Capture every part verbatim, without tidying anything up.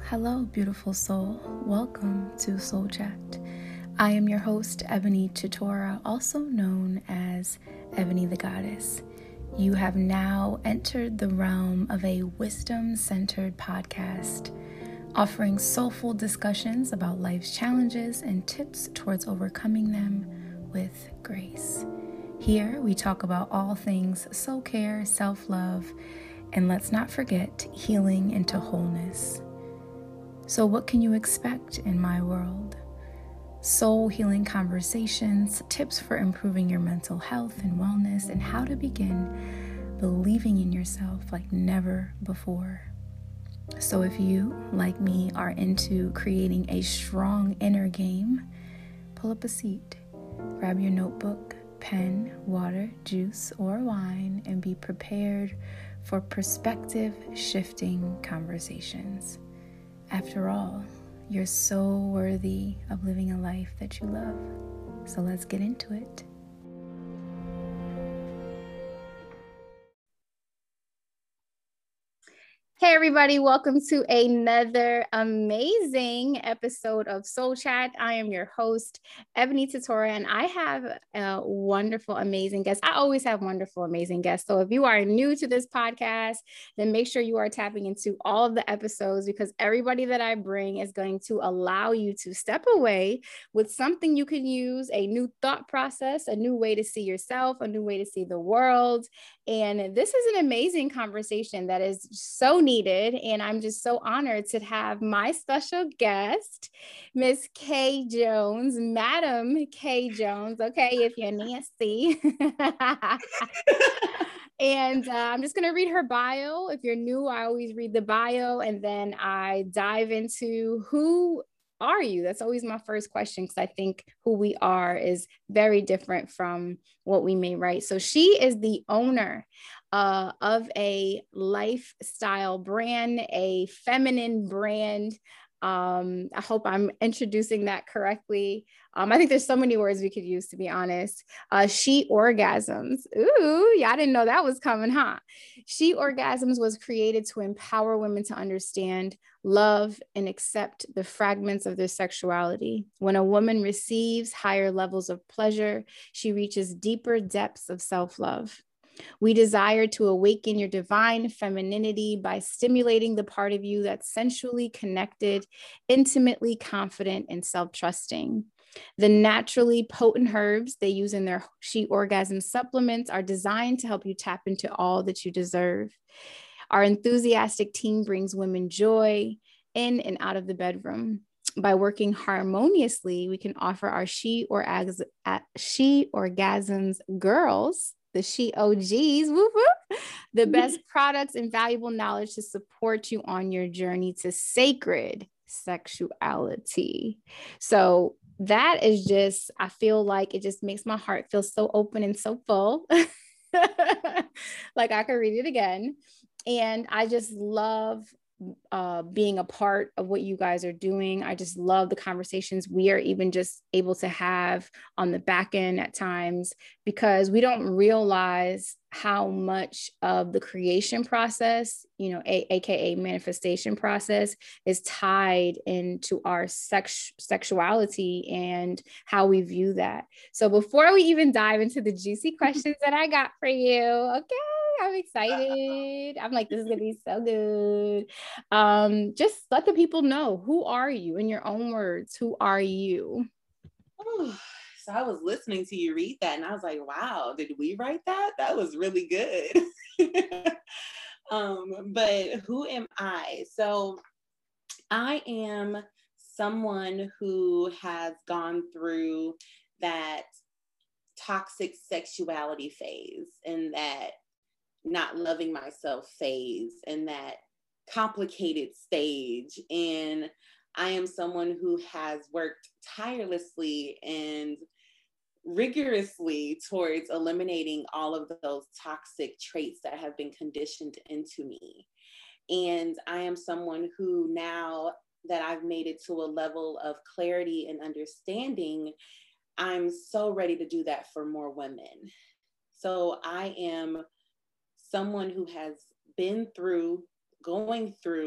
Hello, beautiful soul. Welcome to Soul Chat. I am your host, Ebony Chitora, also known as Ebony the Goddess. You have now entered the realm of a wisdom-centered podcast, offering soulful discussions about life's challenges and tips towards overcoming them with grace. Here, we talk about all things soul care, self-love, and let's not forget healing into wholeness. So what can you expect in my world? Soul healing conversations, tips for improving your mental health and wellness, and how to begin believing in yourself like never before. So if you, like me, are into creating a strong inner game, pull up a seat, grab your notebook, pen, water, juice, or wine, and be prepared for perspective-shifting conversations. After all, you're so worthy of living a life that you love. So let's get into it. Hey everybody, welcome to another amazing episode of Soul Chat. I am your host, Ebony Chitora, and I have a wonderful, amazing guest. I always have wonderful, amazing guests. So if you are new to this podcast, then make sure you are tapping into all of the episodes because everybody that I bring is going to allow you to step away with something you can use, a new thought process, a new way to see yourself, a new way to see the world. And this is an amazing conversation that is so needed. And I'm just so honored to have my special guest, Miss Kay Jones, Madam Kay Jones. Okay, if you're Nancy. And uh, I'm just going to read her bio. If you're new, I always read the bio and then I dive into who are you? That's always my first question because I think who we are is very different from what we may write. So she is the owner uh, of a lifestyle brand, a feminine brand. Um, I hope I'm introducing that correctly. Um, I think there's so many words we could use, to be honest. Uh, She Orgasms. Ooh, yeah, I didn't know that was coming, huh? She Orgasms was created to empower women to understand, love, and accept the fragments of their sexuality. When a woman receives higher levels of pleasure, she reaches deeper depths of self-love. We desire to awaken your divine femininity by stimulating the part of you that's sensually connected, intimately confident, and self-trusting. The naturally potent herbs they use in their She Orgasm supplements are designed to help you tap into all that you deserve. Our enthusiastic team brings women joy in and out of the bedroom. By working harmoniously, we can offer our She, or she Orgasms girls, the She O Gs, whoop, whoop, the best products and valuable knowledge to support you on your journey to sacred sexuality. So that is just, I feel like it just makes my heart feel so open and so full. Like I could read it again. And I just love uh, being a part of what you guys are doing. I just love the conversations we are even just able to have on the back end at times, because we don't realize how much of the creation process, you know, a- aka manifestation process, is tied into our sex sexuality and how we view that. So before we even dive into the juicy questions that I got for you, okay, I'm excited. I'm like, this is gonna be so good. Um, just let the people know, who are you in your own words? Who are you? Oh, so I was listening to you read that and I was like, wow, did we write that? That was really good. um, but who am I? So I am someone who has gone through that toxic sexuality phase and that not loving myself phase and that complicated stage. And I am someone who has worked tirelessly and rigorously towards eliminating all of those toxic traits that have been conditioned into me. And I am someone who, now that I've made it to a level of clarity and understanding, I'm so ready to do that for more women. So I am someone who has been through, going through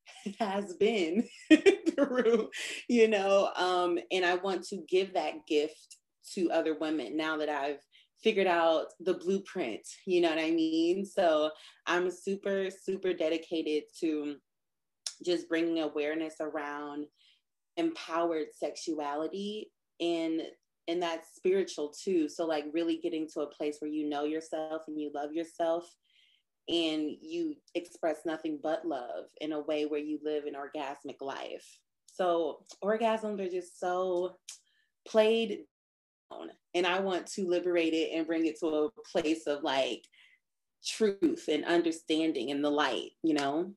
has been through, you know, um, and I want to give that gift to other women now that I've figured out the blueprint, you know what I mean? So I'm super, super dedicated to just bringing awareness around empowered sexuality and and that's spiritual too. So like really getting to a place where you know yourself and you love yourself and you express nothing but love in a way where you live an orgasmic life. So orgasms are just so played down, and I want to liberate it and bring it to a place of like truth and understanding and the light, you know?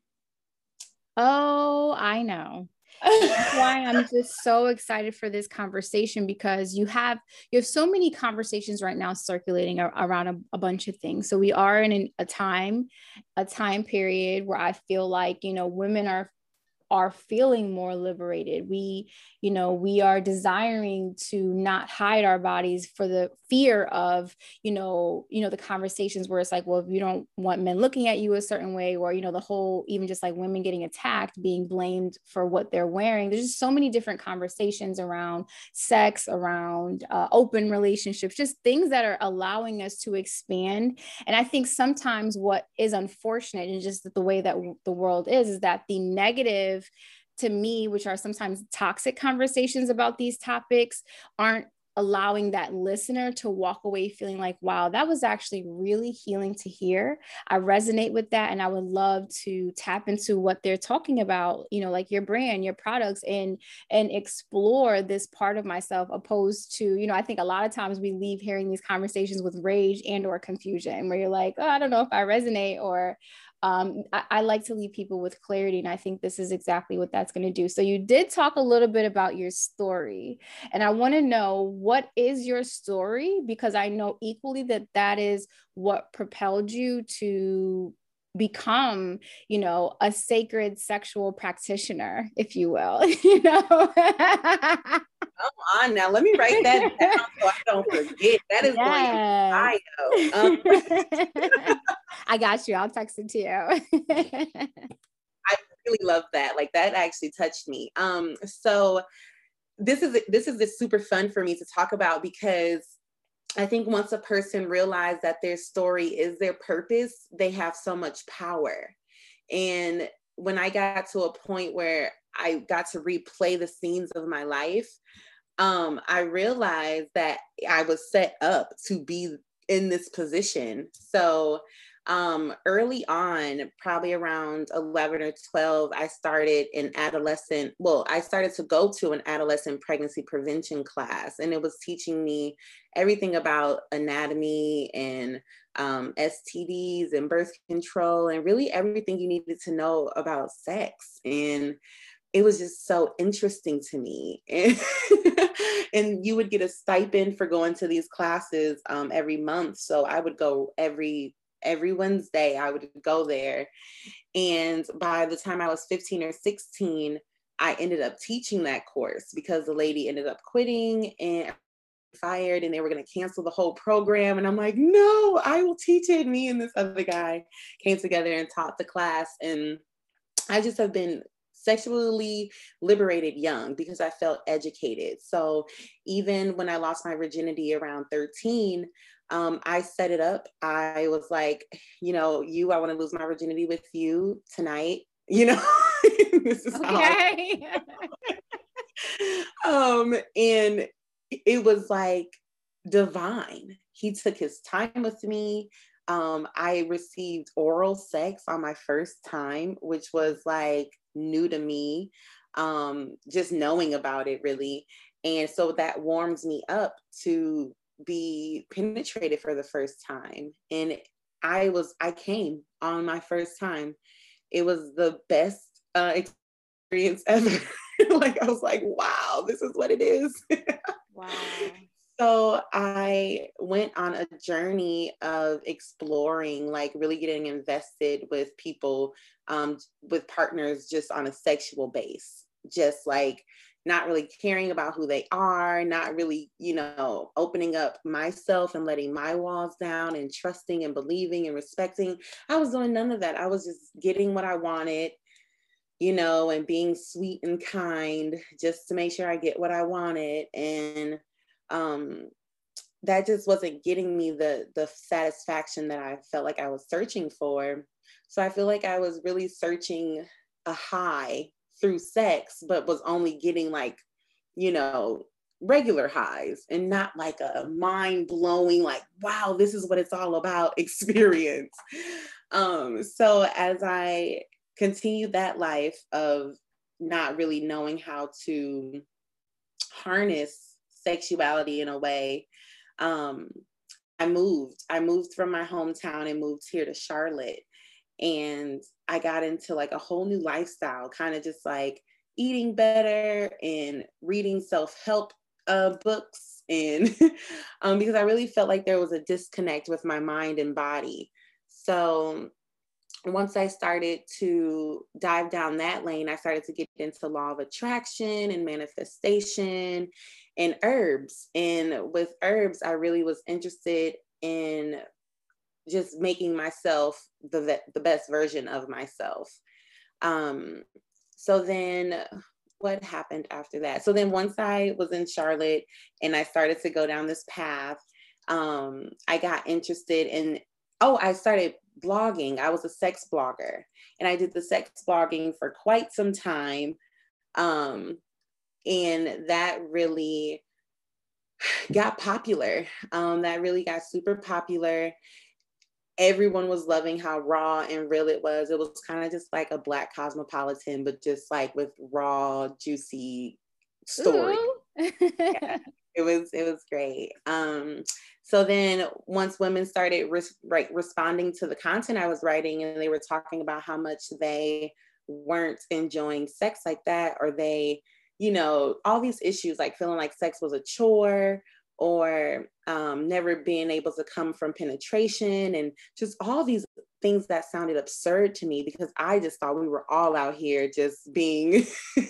Oh, I know. That's why I'm just so excited for this conversation, because you have you have so many conversations right now circulating ar- around a, a bunch of things. So we are in an, a time, a time period where I feel like, you know, women are are feeling more liberated. We, you know, we are desiring to not hide our bodies for the fear of, you know, you know, the conversations where it's like, well, if you don't want men looking at you a certain way, or, you know, the whole, even just like women getting attacked, being blamed for what they're wearing. There's just so many different conversations around sex, around uh, open relationships, just things that are allowing us to expand. And I think sometimes what is unfortunate and just the way that the world is, is that the negative, to me, which are sometimes toxic conversations about these topics, aren't allowing that listener to walk away feeling like, wow, that was actually really healing to hear. I resonate with that. And I would love to tap into what they're talking about, you know, like your brand, your products, and, and explore this part of myself, opposed to, you know, I think a lot of times we leave hearing these conversations with rage and or confusion, where you're like, oh, I don't know if I resonate, or um, I, I like to leave people with clarity. And I think this is exactly what that's going to do. So you did talk a little bit about your story, and I want to know, what is your story? Because I know equally that that is what propelled you to become, you know, a sacred sexual practitioner, if you will, you know. Come on now, let me write that down so I don't forget. That is yes. Going in bio. Um, I got you. I'll text it to you. I really love that. Like that actually touched me. Um, so this is this is this super fun for me to talk about, because I think once a person realizes that their story is their purpose, they have so much power. And when I got to a point where I got to replay the scenes of my life, um, I realized that I was set up to be in this position. So um, early on, probably around eleven or twelve, I started an adolescent, well, I started to go to an adolescent pregnancy prevention class, and it was teaching me everything about anatomy and um, S T Ds and birth control, and really everything you needed to know about sex. And it was just so interesting to me. And, and you would get a stipend for going to these classes um, every month. So I would go every every Wednesday, I would go there. And by the time I was fifteen or sixteen, I ended up teaching that course, because the lady ended up quitting and fired, and they were going to cancel the whole program. And I'm like, no, I will teach it. Me and this other guy came together and taught the class. And I just have been sexually liberated young because I felt educated. So even when I lost my virginity around thirteen, um, I set it up. I was like, you know, you, I want to lose my virginity with you tonight. You know, this is okay. How um, and it was like divine. He took his time with me. Um, I received oral sex on my first time, which was like new to me, um, just knowing about it really. And so that warms me up to be penetrated for the first time. And I was, I came on my first time. It was the best uh, experience ever. Like, I was like, wow, this is what it is. Wow. So I went on a journey of exploring, like really getting invested with people, um, with partners just on a sexual base, just like not really caring about who they are, not really, you know, opening up myself and letting my walls down and trusting and believing and respecting. I was doing none of that. I was just getting what I wanted, you know, and being sweet and kind just to make sure I get what I wanted. And um, that just wasn't getting me the the satisfaction that I felt like I was searching for. So I feel like I was really searching a high through sex, but was only getting like, you know, regular highs and not like a mind blowing, like, wow, this is what it's all about experience. Um, so as I continued that life of not really knowing how to harness sexuality in a way, um, I moved. I moved from my hometown and moved here to Charlotte. And I got into like a whole new lifestyle, kind of just like eating better and reading self-help uh, books. And um, because I really felt like there was a disconnect with my mind and body. So once I started to dive down that lane, I started to get into law of attraction and manifestation and herbs. And with herbs, I really was interested in just making myself the, the best version of myself. Um, so then what happened after that? So then once I was in Charlotte and I started to go down this path, um, I got interested in, oh, I started blogging. I was a sex blogger and I did the sex blogging for quite some time. Um, and that really got popular. Um, that really got super popular. Everyone was loving how raw and real it was. It was kind of just like a Black Cosmopolitan, but just like with raw, juicy story. Yeah, it was, it was great. Um, so then once women started res- right, responding to the content I was writing, and they were talking about how much they weren't enjoying sex like that, or they, you know, all these issues like feeling like sex was a chore, or um, never being able to come from penetration, and just all these things that sounded absurd to me, because I just thought we were all out here just being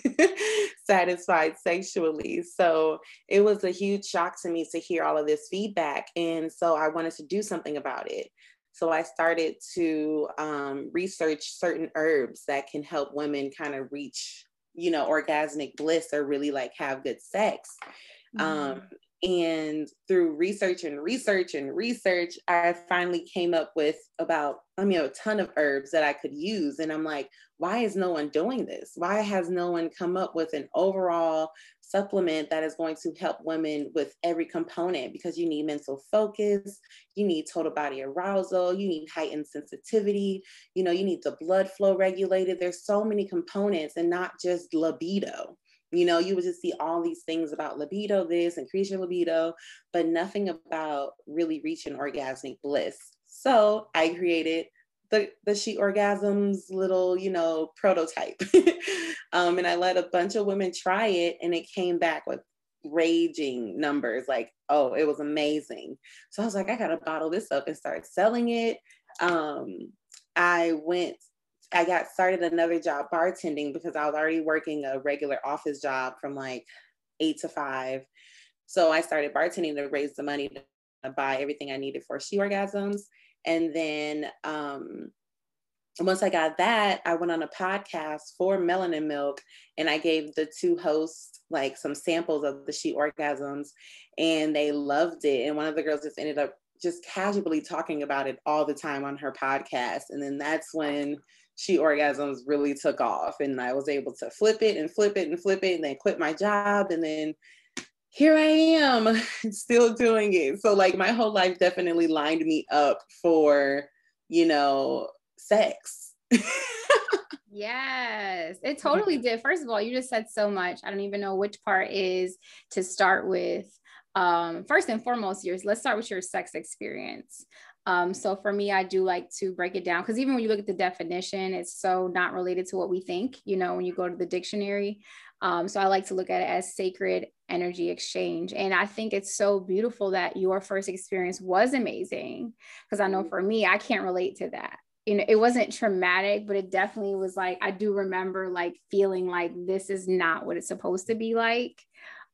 satisfied sexually. So it was a huge shock to me to hear all of this feedback. And so I wanted to do something about it. So I started to um, research certain herbs that can help women kind of reach, you know, orgasmic bliss, or really like have good sex. Mm-hmm. Um, And through research and research and research, I finally came up with about, I mean, a ton of herbs that I could use. And I'm like, why is no one doing this? Why has no one come up with an overall supplement that is going to help women with every component? Because you need mental focus, you need total body arousal, you need heightened sensitivity, you know, you need the blood flow regulated. There's so many components, and not just libido. You know, you would just see all these things about libido, this, increase your libido, but nothing about really reaching orgasmic bliss. So I created the, the She Orgasms little, you know, prototype. um, and I let a bunch of women try it, and it came back with raging numbers. Like, oh, it was amazing. So I was like, I got to bottle this up and start selling it. Um, I went I got started another job bartending, because I was already working a regular office job from like eight to five. So I started bartending to raise the money to buy everything I needed for She Orgasms. And then um, once I got that, I went on a podcast for Melanin Milk, and I gave the two hosts like some samples of the She Orgasms, and they loved it. And one of the girls just ended up just casually talking about it all the time on her podcast. And then that's when She Orgasms really took off, and I was able to flip it and flip it and flip it, and then quit my job. And then here I am still doing it. So like my whole life definitely lined me up for, you know, sex. Yes, it totally did. First of all, you just said so much. I don't even know which part is to start with. Um, first and foremost, yours, let's start with your sex experience. Um, so for me, I do like to break it down, because even when you look at the definition, it's so not related to what we think, you know, when you go to the dictionary. Um, so I like to look at it as sacred energy exchange. And I think it's so beautiful that your first experience was amazing, because I know for me, I can't relate to that. You know, it wasn't traumatic, but it definitely was like, I do remember like feeling like this is not what it's supposed to be like.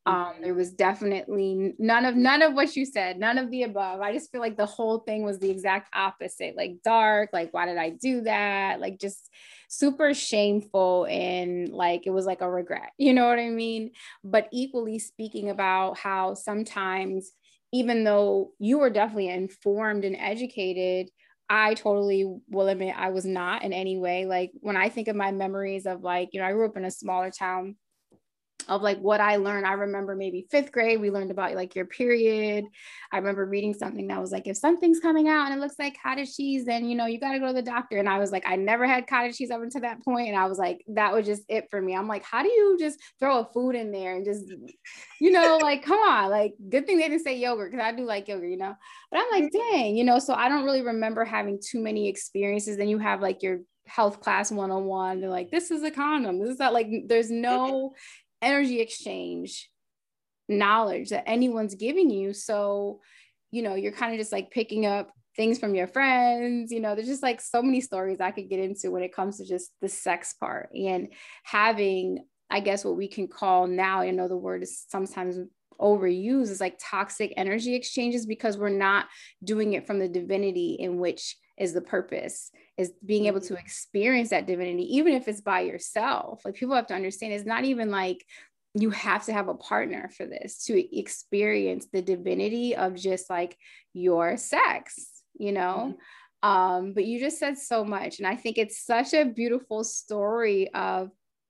Um, there was definitely none of none of what you said, none of the above. I just feel like the whole thing was the exact opposite, like dark, like why did I do that? Like just super shameful, and like it was like a regret, you know what I mean? But equally speaking about how sometimes, even though you were definitely informed and educated, I totally will admit I was not in any way. Like when I think of my memories of like, you know, I grew up in a smaller town, of like what I learned. I remember maybe fifth grade, we learned about like your period. I remember reading something that was like, if something's coming out and it looks like cottage cheese, then, you know, you got to go to the doctor. And I was like, I never had cottage cheese up until that point. And I was like, that was just it for me. I'm like, how do you just throw a food in there and just, you know, like, come on, like good thing they didn't say yogurt, because I do like yogurt, you know, but I'm like, dang, you know, so I don't really remember having too many experiences. Then you have like your health class one oh one. They're like, this is a condom. This is not like, there's no energy exchange knowledge that anyone's giving you. So, you know, you're kind of just like picking up things from your friends. You know, there's just like so many stories I could get into when it comes to just the sex part and having, I guess, what we can call now, I know the word is sometimes overused, is like toxic energy exchanges, because we're not doing it from the divinity in which is the purpose, is being able to experience that divinity, even if it's by yourself. Like people have to understand, it's not even like you have to have a partner for this to experience the divinity of just like your sex, you know? Mm-hmm. Um, but you just said so much. And I think it's such a beautiful story of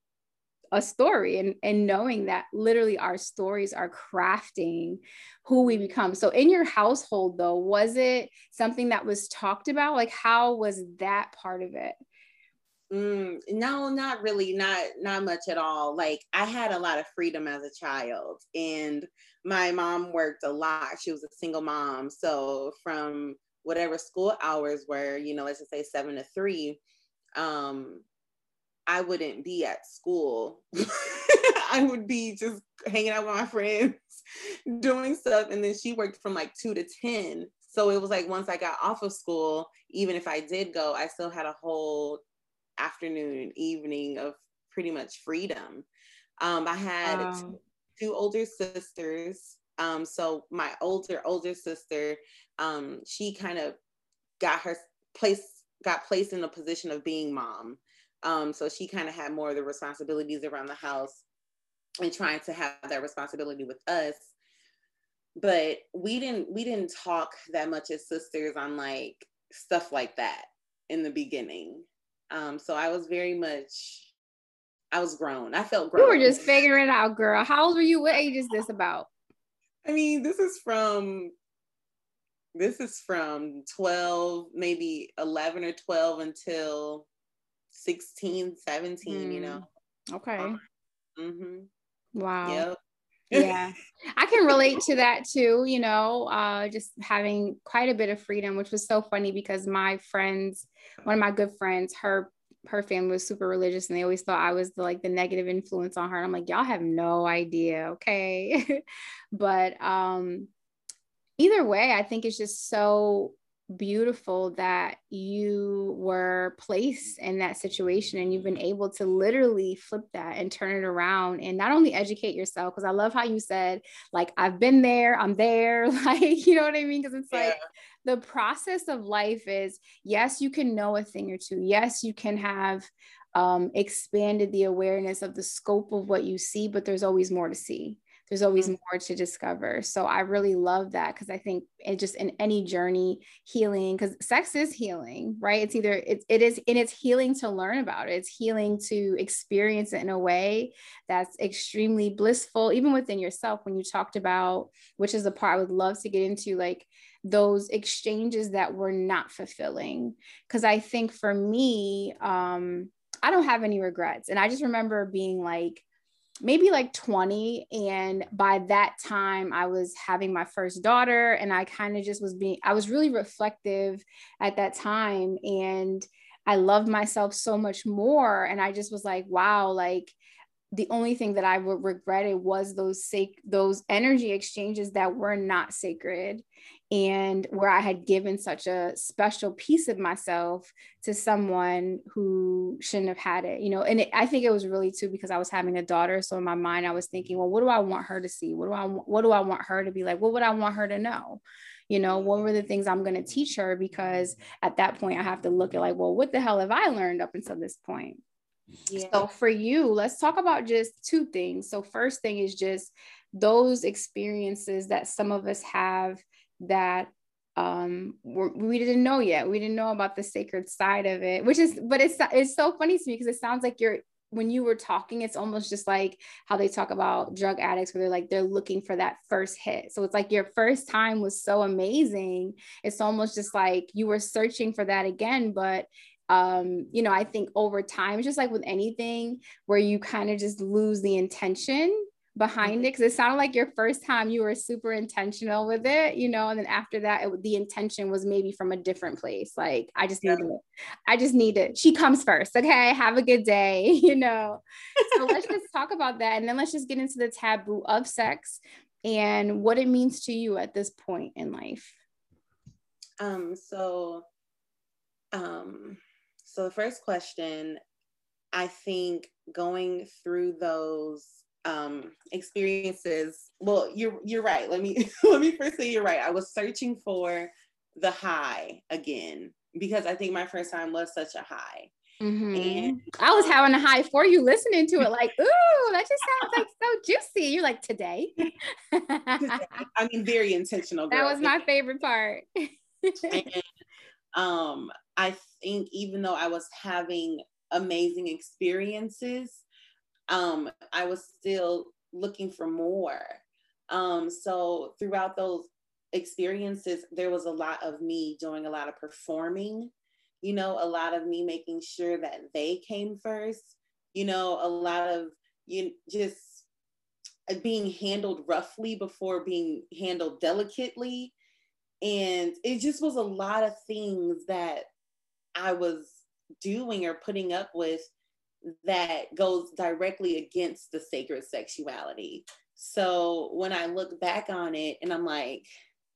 a story, and, and knowing that literally our stories are crafting who we become. So in your household though, was it something that was talked about? Like how was that part of it? Mm, no, not really. Not, not much at all. Like I had a lot of freedom as a child, and my mom worked a lot. She was a single mom. So from whatever school hours were, you know, let's just say seven to three, um, I wouldn't be at school. I would be just hanging out with my friends, doing stuff. And then she worked from like two to ten. So it was like, once I got off of school, even if I did go, I still had a whole afternoon, evening of pretty much freedom. Um, I had wow. two, two older sisters. Um, so my older, older sister, um, she kind of got her place, got placed in a position of being mom. Um, so she kind of had more of the responsibilities around the house and trying to have that responsibility with us. But we didn't, we didn't talk that much as sisters on like stuff like that in the beginning. Um, so I was very much, I was grown. I felt grown. You were just figuring it out, girl. How old were you? What age is this about? I mean, this is from, this is from twelve, maybe eleven or twelve until sixteen, seventeen, mm. you know? Okay. Um, mm-hmm. Wow. Yep. Yeah, I can relate to that too, you know, uh, just having quite a bit of freedom, which was so funny because my friends, one of my good friends, her her family was super religious, and they always thought I was the like the negative influence on her. I'm like, y'all have no idea, okay? But um, either way, I think it's just so beautiful that you were placed in that situation and you've been able to literally flip that and turn it around and not only educate yourself, because I love how you said, like, I've been there, I'm there, like, you know what I mean? Because it's yeah. like the process of life is, yes, you can know a thing or two. Yes, you can have um, expanded the awareness of the scope of what you see, but there's always more to see. There's always more to discover. So I really love that, because I think it just in any journey, healing, because sex is healing, right? It's either it, it is, and it's healing to learn about it. It's healing to experience it in a way that's extremely blissful, even within yourself. When you talked about, which is the part I would love to get into, like those exchanges that were not fulfilling. Because I think for me, um, I don't have any regrets. And I just remember being like, maybe like twenty. And by that time I was having my first daughter, and I kind of just was being, I was really reflective at that time. And I loved myself so much more. And I just was like, wow, like the only thing that I would regret it was those sac- those energy exchanges that were not sacred, and where I had given such a special piece of myself to someone who shouldn't have had it, you know. And it, I think it was really too because I was having a daughter. So in my mind, I was thinking, well, what do I want her to see? What do I what do I want her to be like? What would I want her to know? You know, what were the things I'm going to teach her? Because at that point, I have to look at like, well, what the hell have I learned up until this point? Yeah. So for you, let's talk about just two things. So first thing is just those experiences that some of us have that um we didn't know yet. We didn't know about the sacred side of it, which is, but it's it's so funny to me because it sounds like you're, when you were talking, it's almost just like how they talk about drug addicts where they're like, they're looking for that first hit. So it's like your first time was so amazing. It's almost just like you were searching for that again, but um you know, I think over time, just like with anything where you kind of just lose the intention behind it, because it sounded like your first time you were super intentional with it, you know, and then after that it, the intention was maybe from a different place, like I just need to I just need to she comes first, okay, have a good day, you know. So let's just talk about that, and then let's just get into the taboo of sex and what it means to you at this point in life. um so um So the first question, I think going through those um, experiences, well, you're you're right. Let me let me first say you're right. I was searching for the high again because I think my first time was such a high. Mm-hmm. And I was um, having a high for you listening to it, like, ooh, that just sounds like so juicy. You're like, today. I mean, very intentional. Girl. That was my favorite part. And um, I think even though I was having amazing experiences, um, I was still looking for more. Um, so throughout those experiences, there was a lot of me doing a lot of performing, you know, a lot of me making sure that they came first, you know, a lot of you just being handled roughly before being handled delicately. And it just was a lot of things that I was doing or putting up with that goes directly against the sacred sexuality. So when I look back on it and I'm like,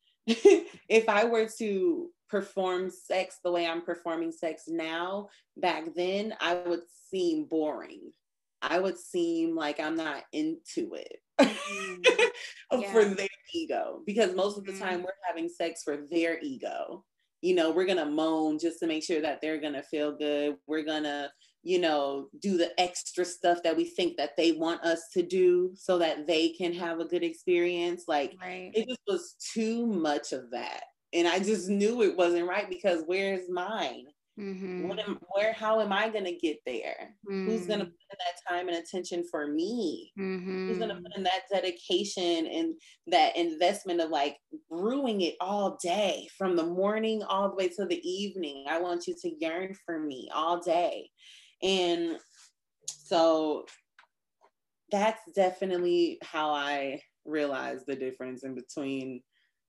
if I were to perform sex the way I'm performing sex now, back then, I would seem boring. I would seem like I'm not into it. Yeah. For their ego, because most of the time we're having sex for their ego. You know, we're gonna moan just to make sure that they're gonna feel good. We're gonna, you know, do the extra stuff that we think that they want us to do so that they can have a good experience. Like, right. It just was too much of that. And I just knew it wasn't right because where's mine? Mm-hmm. What am, where, how am I going to get there? Mm-hmm. Who's going to put in that time and attention for me? Mm-hmm. Who's going to put in that dedication and that investment of like brewing it all day from the morning all the way to the evening? I want you to yearn for me all day. And so that's definitely how I realized the difference in between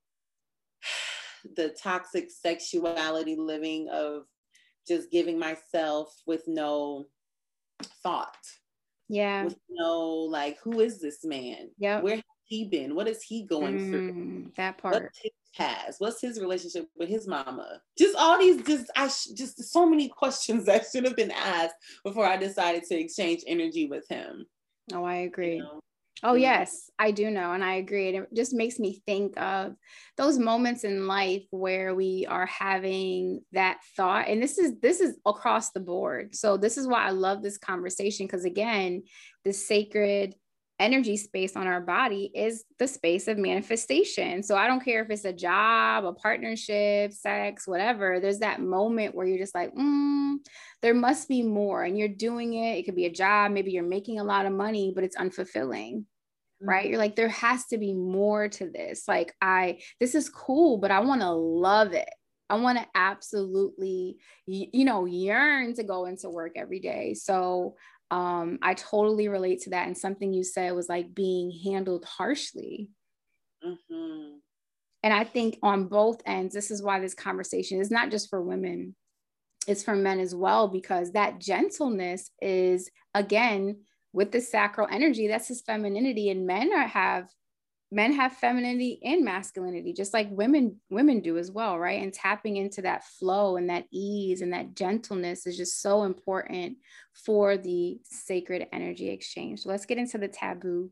the toxic sexuality living of just giving myself with no thought. Yeah. With no, like, who is this man? Yeah. Where has he been? What is he going mm, through? That part. What's his past? What's his relationship with his mama? Just all these, just, I sh- just so many questions that should have been asked before I decided to exchange energy with him. Oh, I agree. You know? Oh, yes, I do know. And I agree. It just makes me think of those moments in life where we are having that thought. And this is, this is across the board. So this is why I love this conversation. Because again, the sacred energy space on our body is the space of manifestation. So I don't care if it's a job, a partnership, sex, whatever, there's that moment where you're just like, mm, there must be more. And you're doing it. It could be a job. Maybe you're making a lot of money, but it's unfulfilling, right? Mm-hmm. You're like, there has to be more to this. Like, I, this is cool, but I want to love it. I want to absolutely, you know, yearn to go into work every day. So um, I totally relate to that. And something you said was like being handled harshly. Mm-hmm. And I think on both ends, this is why this conversation is not just for women, it's for men as well, because that gentleness is, again, with the sacral energy, that's his femininity. And men are have men have femininity and masculinity, just like women women do as well, right? And tapping into that flow and that ease and that gentleness is just so important for the sacred energy exchange. So let's get into the taboo.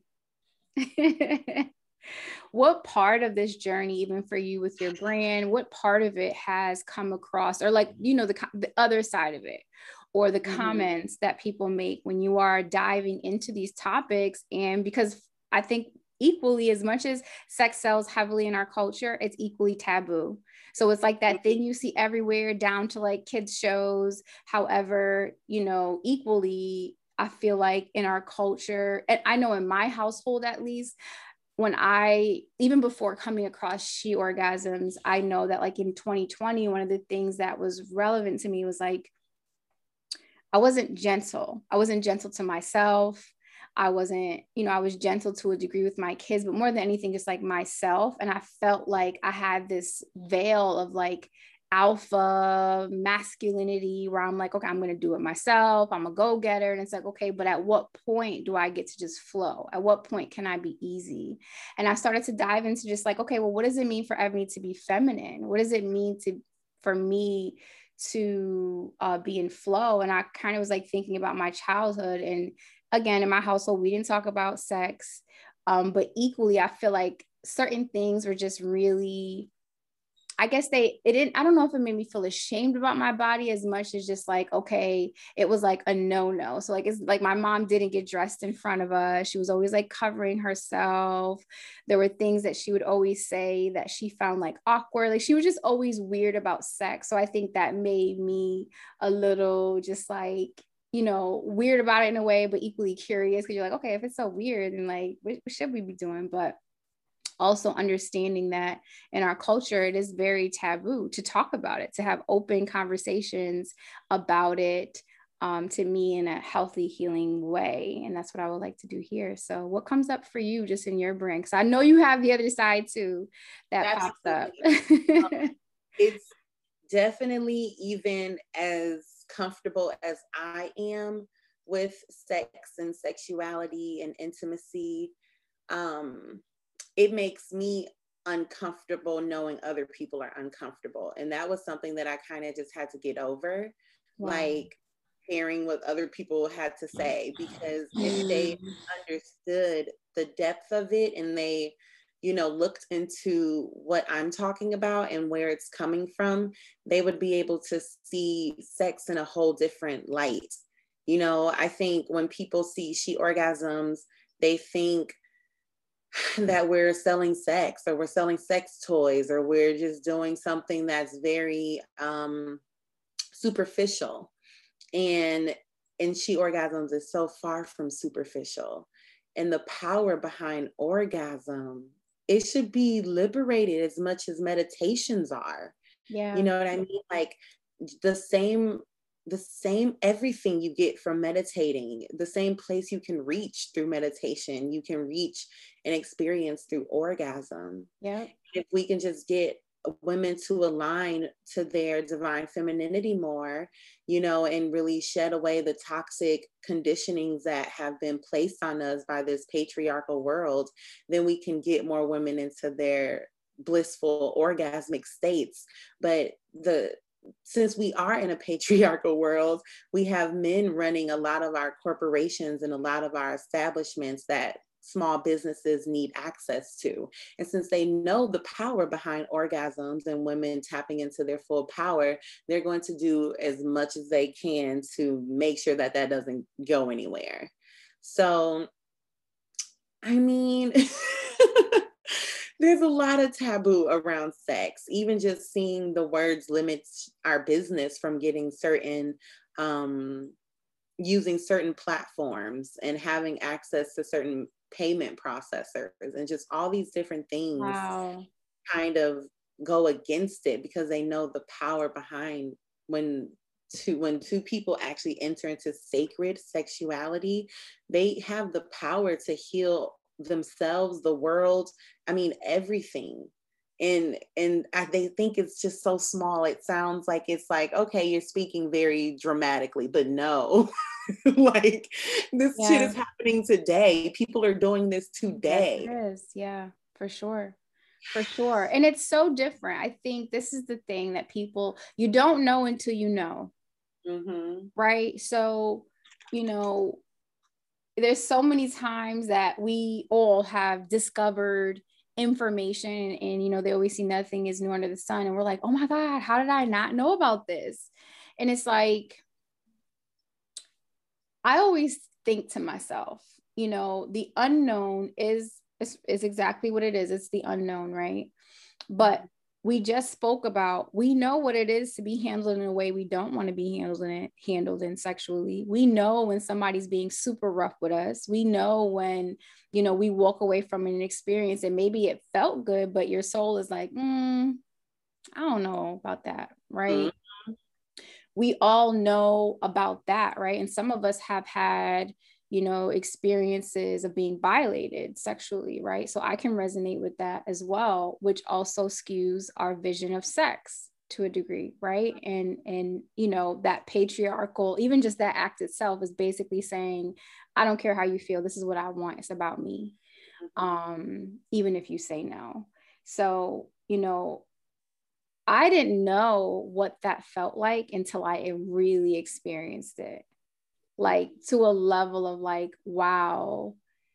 What part of this journey, even for you with your brand, what part of it has come across, or like, you know, the, the other side of it, or the mm-hmm. comments that people make when you are diving into these topics? And because I think equally, as much as sex sells heavily in our culture, it's equally taboo. So it's like that thing you see everywhere, down to like kids shows. However, you know, equally, I feel like in our culture, and I know in my household, at least, when I, even before coming across She Orgasms, I know that like in twenty twenty, one of the things that was relevant to me was like, I wasn't gentle. I wasn't gentle to myself. I wasn't, you know, I was gentle to a degree with my kids, but more than anything, just like myself. And I felt like I had this veil of like alpha masculinity where I'm like, okay, I'm going to do it myself. I'm a go-getter. And it's like, okay, but at what point do I get to just flow? At what point can I be easy? And I started to dive into just like, okay, well, what does it mean for Ebony to be feminine? What does it mean to, for me to uh, be in flow? And I kind of was like thinking about my childhood. And again, in my household, we didn't talk about sex. Um, but equally, I feel like certain things were just really, I guess they, it didn't, I don't know if it made me feel ashamed about my body as much as just like, okay, it was like a no-no. So like, it's like my mom didn't get dressed in front of us. She was always like covering herself. There were things that she would always say that she found like awkward. Like she was just always weird about sex. So I think that made me a little just like, you know, weird about it in a way, but equally curious, because you're like, okay, if it's so weird, then like, what, what should we be doing? But also understanding that in our culture, it is very taboo to talk about it, to have open conversations about it, um, to me in a healthy, healing way. And that's what I would like to do here. So what comes up for you just in your brain? Because I know you have the other side too that Absolutely. pops up. um, it's definitely, even as comfortable as I am with sex and sexuality and intimacy, um, it makes me uncomfortable knowing other people are uncomfortable. And that was something that I kind of just had to get over, wow. like hearing what other people had to say, because if they understood the depth of it and they, you know, looked into what I'm talking about and where it's coming from, they would be able to see sex in a whole different light. You know, I think when people see She Orgasms, they think that we're selling sex, or we're selling sex toys, or we're just doing something that's very um, superficial. And and She Orgasms is so far from superficial. And the power behind orgasm, it should be liberated as much as meditations are. Yeah. You know what I mean? Like the same the same everything you get from meditating, the same place you can reach through meditation, you can reach and experience through orgasm. Yeah. If we can just get women to align to their divine femininity more, you know, and really shed away the toxic conditionings that have been placed on us by this patriarchal world, then we can get more women into their blissful orgasmic states. But the since we are in a patriarchal world, we have men running a lot of our corporations and a lot of our establishments that small businesses need access to. And since they know the power behind orgasms and women tapping into their full power, they're going to do as much as they can to make sure that that doesn't go anywhere. So, I mean, there's a lot of taboo around sex. Even just seeing the words limits our business from getting certain, um, using certain platforms and having access to certain payment processors, and just all these different things wow. kind of go against it, because they know the power behind when two when two people actually enter into sacred sexuality, they have the power to heal themselves, the world, I mean, everything. and and I they think it's just so small. It sounds like it's like, okay, you're speaking very dramatically, but no. Like, this shit Yeah. is happening today. People are doing this Yes, today. it is. Yeah, for sure. For sure. And it's so different. I think this is the thing that people, you don't know until you know. Mm-hmm. Right. So, you know, there's so many times that we all have discovered information, and you know, they always say nothing is new under the sun, and we're like, oh my God, how did I not know about this? And it's like, I always think to myself, you know, the unknown is is, is exactly what it is. It's the unknown, right? But we just spoke about, we know what it is to be handled in a way we don't want to be handled in, handled in sexually. We know when somebody's being super rough with us. We know when, you know, we walk away from an experience and maybe it felt good, but your soul is like, mm, I don't know about that, right? Mm-hmm. We all know about that, right? And some of us have had, you know, experiences of being violated sexually, right? So I can resonate with that as well, which also skews our vision of sex to a degree, right? And and you know, that patriarchal, even just that act itself is basically saying, I don't care how you feel, this is what I want, it's about me. Um, even if you say no. So, you know, I didn't know what that felt like until I really experienced it. Like, to a level of like, wow,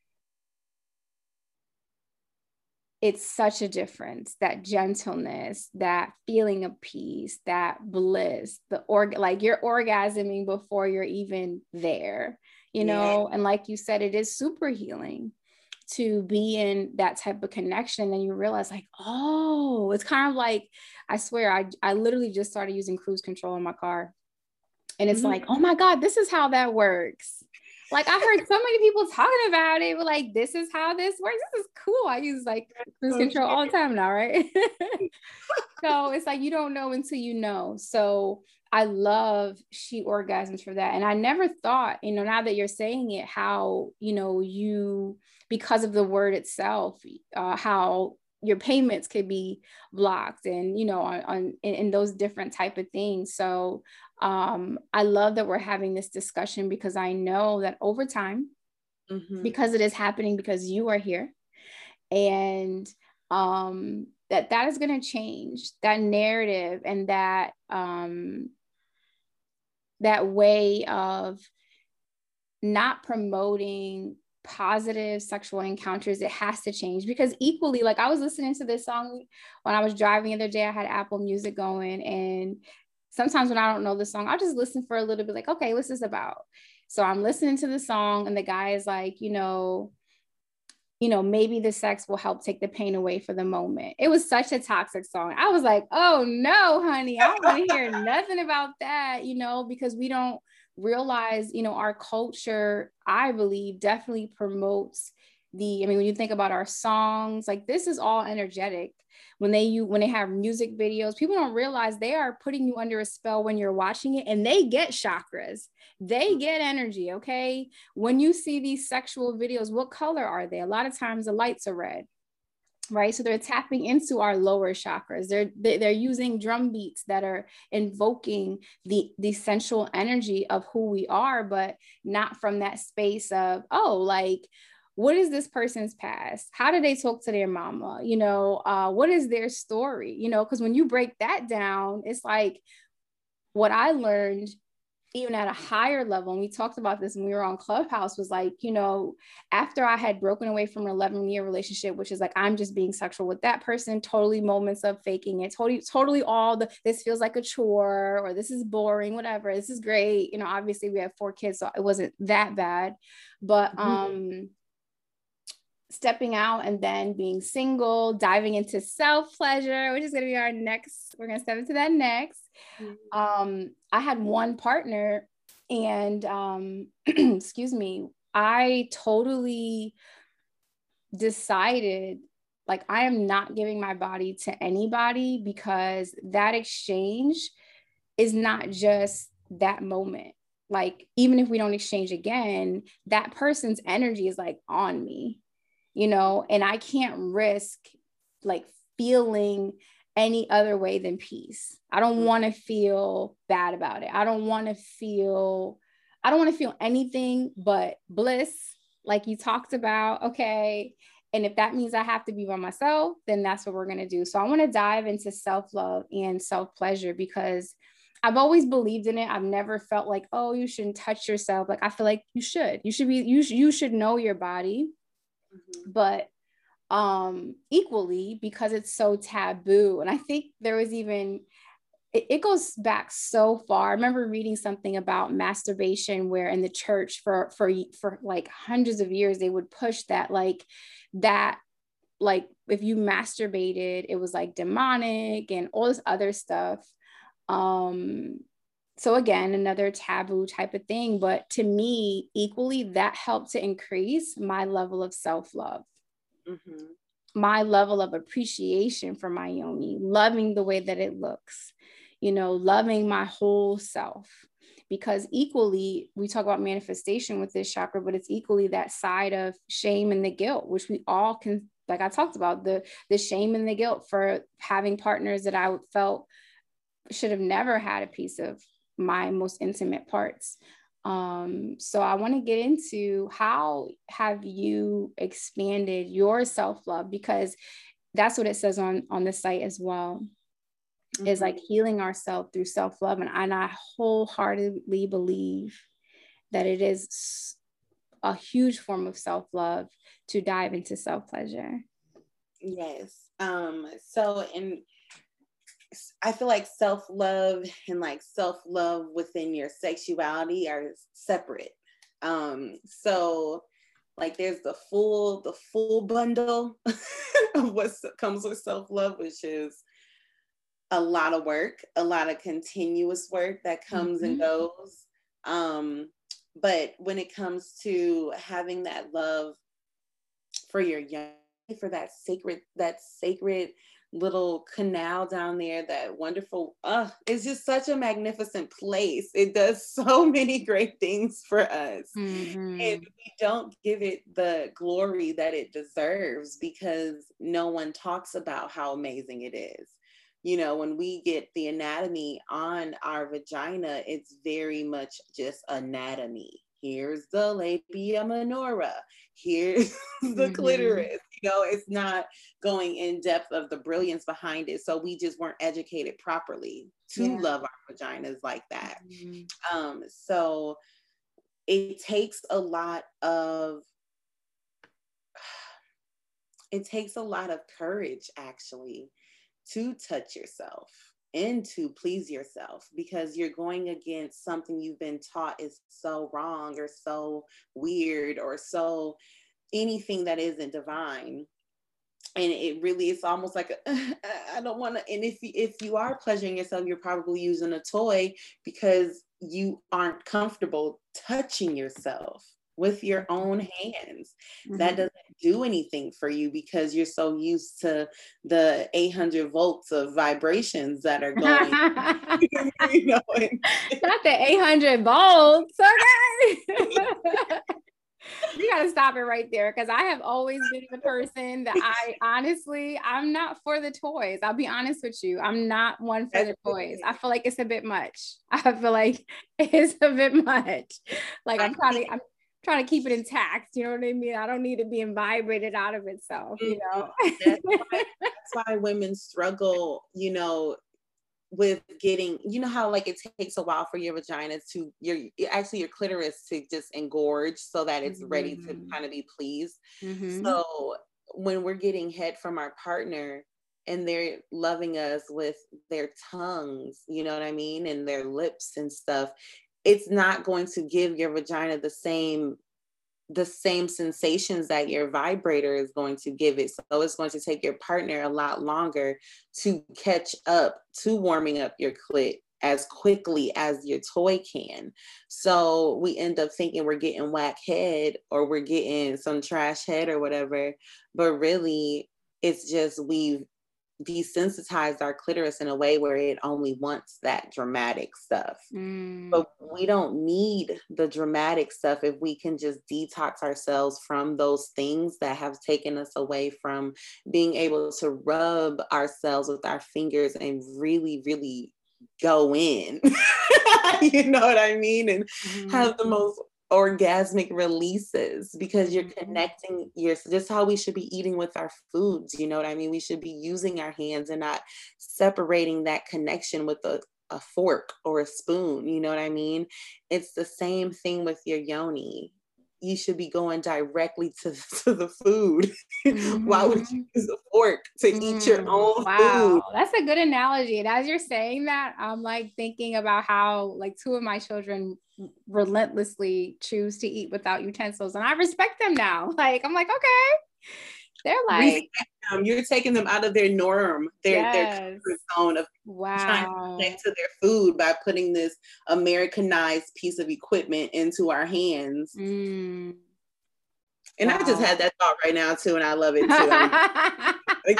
it's such a difference. That gentleness, that feeling of peace, that bliss, the org like you're orgasming before you're even there, you know? Yeah. And like you said, it is super healing to be in that type of connection. And you realize like, oh, it's kind of like, I swear, I, I literally just started using cruise control in my car. And it's mm-hmm. like, oh my God, this is how that works. Like, I heard so many people talking about it, but like, this is how this works. This is cool. I use like cruise control all the time now, right? So it's like, you don't know until you know. So I love She Orgasms for that. And I never thought, you know, now that you're saying it, how, you know, you, because of the word itself, uh, how your payments could be blocked and, you know, on, on in, in those different type of things. So um, I love that we're having this discussion, because I know that over time, mm-hmm. because it is happening, because you are here, and um, that that is going to change that narrative, and that um, that way of not promoting positive sexual encounters. It has to change, because equally, like I was listening to this song when I was driving the other day. I had Apple Music going, and sometimes when I don't know the song, I'll just listen for a little bit, like, okay, what's this about? So I'm listening to the song, and the guy is like, you know, you know, maybe the sex will help take the pain away for the moment. It was such a toxic song. I was like, oh no, honey, I don't want to hear nothing about that, you know, because we don't realize, you know, our culture, I believe, definitely promotes the, I mean, when you think about our songs, like this is all energetic. When they you when they have music videos, people don't realize they are putting you under a spell when you're watching it, and they get chakras, they get energy. Okay, when you see these sexual videos, what color are they? A lot of times the lights are red, right? So they're tapping into our lower chakras. They're they're using drum beats that are invoking the the sensual energy of who we are, but not from that space of, oh, like, what is this person's past? How did they talk to their mama? You know, uh, what is their story? You know, because when you break that down, it's like what I learned even at a higher level, and we talked about this when we were on Clubhouse, was like, you know, after I had broken away from an eleven year relationship, which is like, I'm just being sexual with that person, totally moments of faking it, totally, totally all the, this feels like a chore, or this is boring, whatever, this is great. You know, obviously we have four kids, so it wasn't that bad, but, um, stepping out and then being single, diving into self-pleasure, which is going to be our next, we're going to step into that next. Mm-hmm. Um, I had one partner, and um, excuse me, I totally decided, like, I am not giving my body to anybody, because that exchange is not just that moment. Like, even if we don't exchange again, that person's energy is like on me, you know, and I can't risk like feeling any other way than peace. I don't want to feel bad about it. I don't want to feel, I don't want to feel anything but bliss, like you talked about. Okay. And if that means I have to be by myself, then that's what we're going to do. So I want to dive into self-love and self-pleasure because I've always believed in it. I've never felt like, oh, you shouldn't touch yourself. Like, I feel like you should, you should be, you, sh- you should know your body, mm-hmm. but um, equally because it's so taboo. And I think there was even, it, it goes back so far. I remember reading something about masturbation where in the church for, for, for like hundreds of years, they would push that, like that, like if you masturbated, it was like demonic and all this other stuff. Um, so again, another taboo type of thing, but to me, equally, that helped to increase my level of self-love. Mm-hmm. My level of appreciation for my yoni, loving the way that it looks, you know, loving my whole self. Because equally, we talk about manifestation with this chakra, but it's equally that side of shame and the guilt, which we all can, like I talked about, the, the shame and the guilt for having partners that I felt should have never had a piece of my most intimate parts. Um, so I want to get into how have you expanded your self-love, because that's what it says on, on the site as well, mm-hmm. is like healing ourselves through self-love. And, and I wholeheartedly believe that it is a huge form of self-love to dive into self-pleasure. Yes. Um, so in I feel like self-love and like self-love within your sexuality are separate. Um, so like there's the full, the full bundle of what comes with self-love, which is a lot of work, a lot of continuous work that comes mm-hmm. and goes. Um, but when it comes to having that love for your young, for that sacred, that sacred little canal down there, that wonderful, uh, it's just such a magnificent place. It does so many great things for us. Mm-hmm. And we don't give it the glory that it deserves because no one talks about how amazing it is. You know, when we get the anatomy on our vagina, it's very much just anatomy. Here's the labia minora. Here's the mm-hmm. clitoris. You know, it's not going in depth of the brilliance behind it. So we just weren't educated properly to yeah. love our vaginas like that. Mm-hmm. Um, so it takes a lot of, it takes a lot of courage actually to touch yourself and to please yourself, because you're going against something you've been taught is so wrong or so weird or so anything that isn't divine. And it really, it's almost like, a, I don't want to, and if, if you are pleasuring yourself, you're probably using a toy because you aren't comfortable touching yourself with your own hands. Mm-hmm. That doesn't do anything for you because you're so used to the eight hundred volts of vibrations that are going, you know, and, not the eight hundred volts. Okay. You got to stop it right there, because I have always been the person that I honestly, I'm not for the toys. I'll be honest with you. I'm not one for the toys. I feel like it's a bit much. I feel like it's a bit much. Like I'm trying to, I'm trying to keep it intact. You know what I mean? I don't need it being vibrated out of itself, you know? That's why, that's why women struggle, you know, with getting, you know how like it takes a while for your vagina to your actually your clitoris to just engorge so that it's mm-hmm. ready to kind of be pleased. Mm-hmm. So when we're getting head from our partner and they're loving us with their tongues, you know what I mean, and their lips and stuff, it's not going to give your vagina the same the same sensations that your vibrator is going to give it. So it's going to take your partner a lot longer to catch up to warming up your clit as quickly as your toy can. So we end up thinking we're getting whack head or we're getting some trash head or whatever, but really it's just we've desensitized our clitoris in a way where it only wants that dramatic stuff. Mm. But we don't need the dramatic stuff if we can just detox ourselves from those things that have taken us away from being able to rub ourselves with our fingers and really, really go in. You know what I mean? And mm-hmm. have the most orgasmic releases, because you're connecting your, just how we should be eating with our foods. You know what I mean? We should be using our hands and not separating that connection with a, a fork or a spoon. You know what I mean? It's the same thing with your yoni. You should be going directly to, to the food. Mm-hmm. Why would you use a fork to mm, eat your own wow. food? That's a good analogy. And as you're saying that, I'm like thinking about how like two of my children relentlessly choose to eat without utensils. And I respect them now. Like, I'm like, okay. They're like, them. You're taking them out of their norm, their, yes. their comfort zone of wow. trying to connect to their food by putting this Americanized piece of equipment into our hands. Mm. And wow. I just had that thought right now too, and I love it too.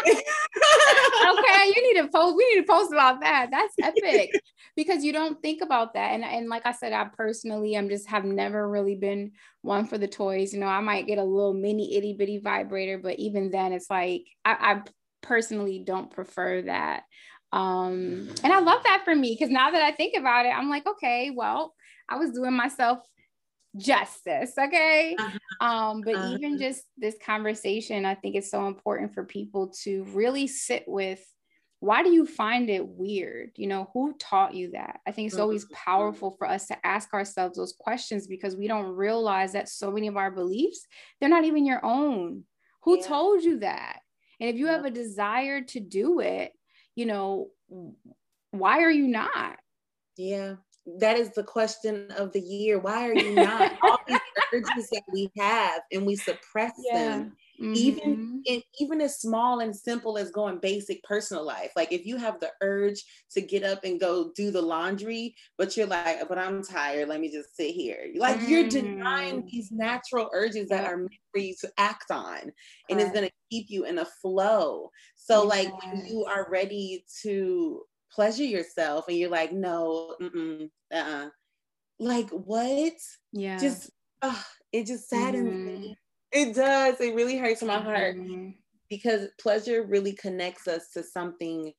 Okay, you need to post. We need to post about that. That's epic, because you don't think about that. And and like I said, I personally, I'm just have never really been one for the toys. You know, I might get a little mini itty bitty vibrator, but even then, it's like I, I personally don't prefer that. Um, and I love that for me, because now that I think about it, I'm like, okay, well, I was doing myself justice. Okay. Uh-huh. Um, but uh-huh. even just this conversation, I think it's so important for people to really sit with, why do you find it weird? You know, who taught you that? I think it's uh-huh. always powerful for us to ask ourselves those questions, because we don't realize that so many of our beliefs, they're not even your own. Who yeah. told you that? And if you yeah. have a desire to do it, you know, why are you not? Yeah. That is the question of the year. Why are you not? All these urges that we have, and we suppress yeah. them. Mm-hmm. Even in, even as small and simple as going basic personal life. Like if you have the urge to get up and go do the laundry, but you're like, but I'm tired, let me just sit here. Like mm. you're denying these natural urges that yeah. are meant for you to act on. And right. it's going to keep you in a flow. So yes. like when you are ready to pleasure yourself and you're like, no, mm-mm, uh-uh. Like what? Yeah. Just, uh, it just saddens mm-hmm. me. It does. It really hurts my heart mm-hmm. because pleasure really connects us to something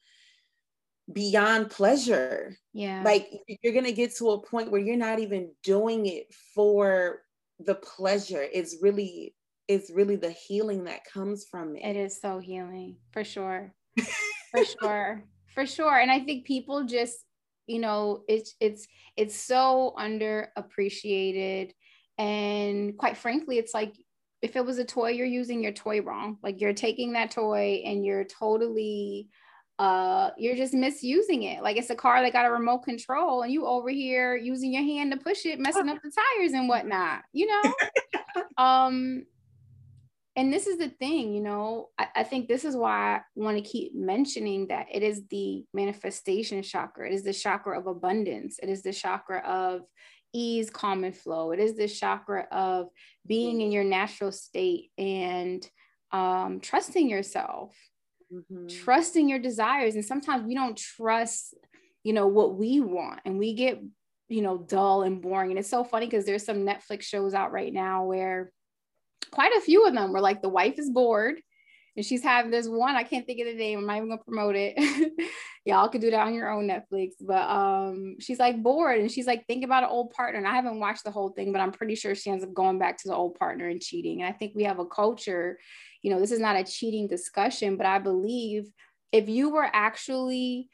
beyond pleasure. Yeah. Like you're going to get to a point where you're not even doing it for the pleasure. It's really, it's really the healing that comes from it. It is so healing, for sure. For sure. For sure. And I think people just, you know, it's, it's, it's so underappreciated. And quite frankly, it's like, if it was a toy, you're using your toy wrong. Like you're taking that toy and you're totally, uh, you're just misusing it. Like it's a car that got a remote control and you over here using your hand to push it, messing up the tires and whatnot, you know? um, And this is the thing, you know, I, I think this is why I want to keep mentioning that it is the manifestation chakra. It is the chakra of abundance. It is the chakra of ease, calm, and flow. It is the chakra of being in your natural state and um, trusting yourself, mm-hmm. trusting your desires. And sometimes we don't trust, you know, what we want, and we get, you know, dull and boring. And it's so funny because there's some Netflix shows out right now where quite a few of them were like, the wife is bored and she's having this one, I can't think of the name, I'm not even gonna promote it. Y'all could do that on your own Netflix, but um she's like bored and she's like thinking about an old partner, and I haven't watched the whole thing, but I'm pretty sure she ends up going back to the old partner and cheating. And I think we have a culture, you know, this is not a cheating discussion, but I believe if you were actually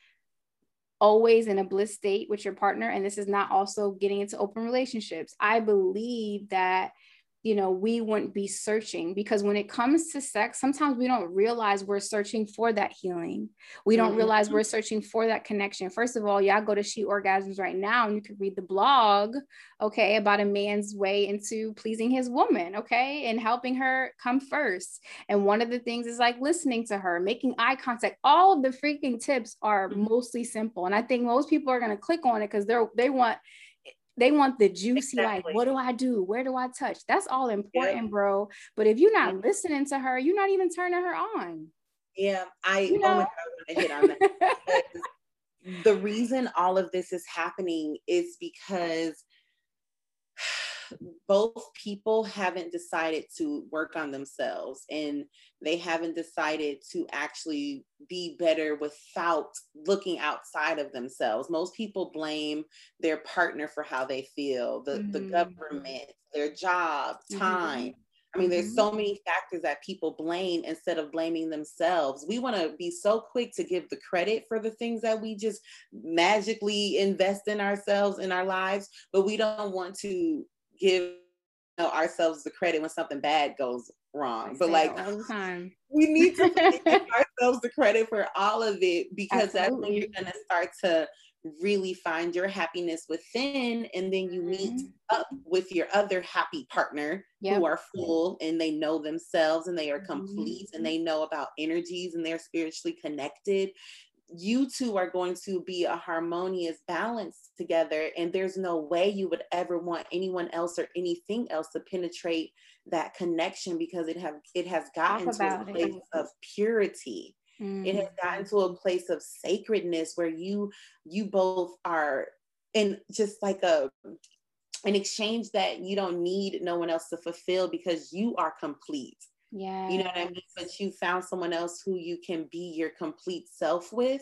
always in a bliss state with your partner, and this is not also getting into open relationships, I believe that, you know, we wouldn't be searching, because when it comes to sex, sometimes we don't realize we're searching for that healing. We don't mm-hmm. realize we're searching for that connection. First of all, y'all go to She Orgasms right now and you can read the blog, okay, about a man's way into pleasing his woman, okay, and helping her come first. And one of the things is like listening to her, making eye contact. All of the freaking tips are mm-hmm. mostly simple. And I think most people are going to click on it because they're, they want They want the juicy, exactly. like, what do I do? Where do I touch? That's all important, yep. bro. But if you're not yep. listening to her, you're not even turning her on. Yeah, I, You oh my know? God, I want to hit on that. Because the reason all of this is happening is because both people haven't decided to work on themselves, and they haven't decided to actually be better without looking outside of themselves. Most people blame their partner for how they feel, the, the Mm-hmm. government, their job, time. Mm-hmm. I mean, there's Mm-hmm. so many factors that people blame instead of blaming themselves. We want to be so quick to give the credit for the things that we just magically invest in ourselves, in our lives, but we don't want to give, you know, ourselves the credit when something bad goes wrong. I But say that like, all the time. we need to give ourselves the credit for all of it, because that's when you're Absolutely. going to start to really find your happiness within, and then you meet Mm-hmm. up with your other happy partner Yep. who are full and they know themselves and they are Mm-hmm. complete and they know about energies and they're spiritually connected. You two are going to be a harmonious balance together, and there's no way you would ever want anyone else or anything else to penetrate that connection, because it have it has Talk gotten to a about place it. of purity. Mm-hmm. It has gotten to a place of sacredness where you you both are in just like a an exchange that you don't need no one else to fulfill, because you are complete. Yeah. You know what I mean? But you found someone else who you can be your complete self with.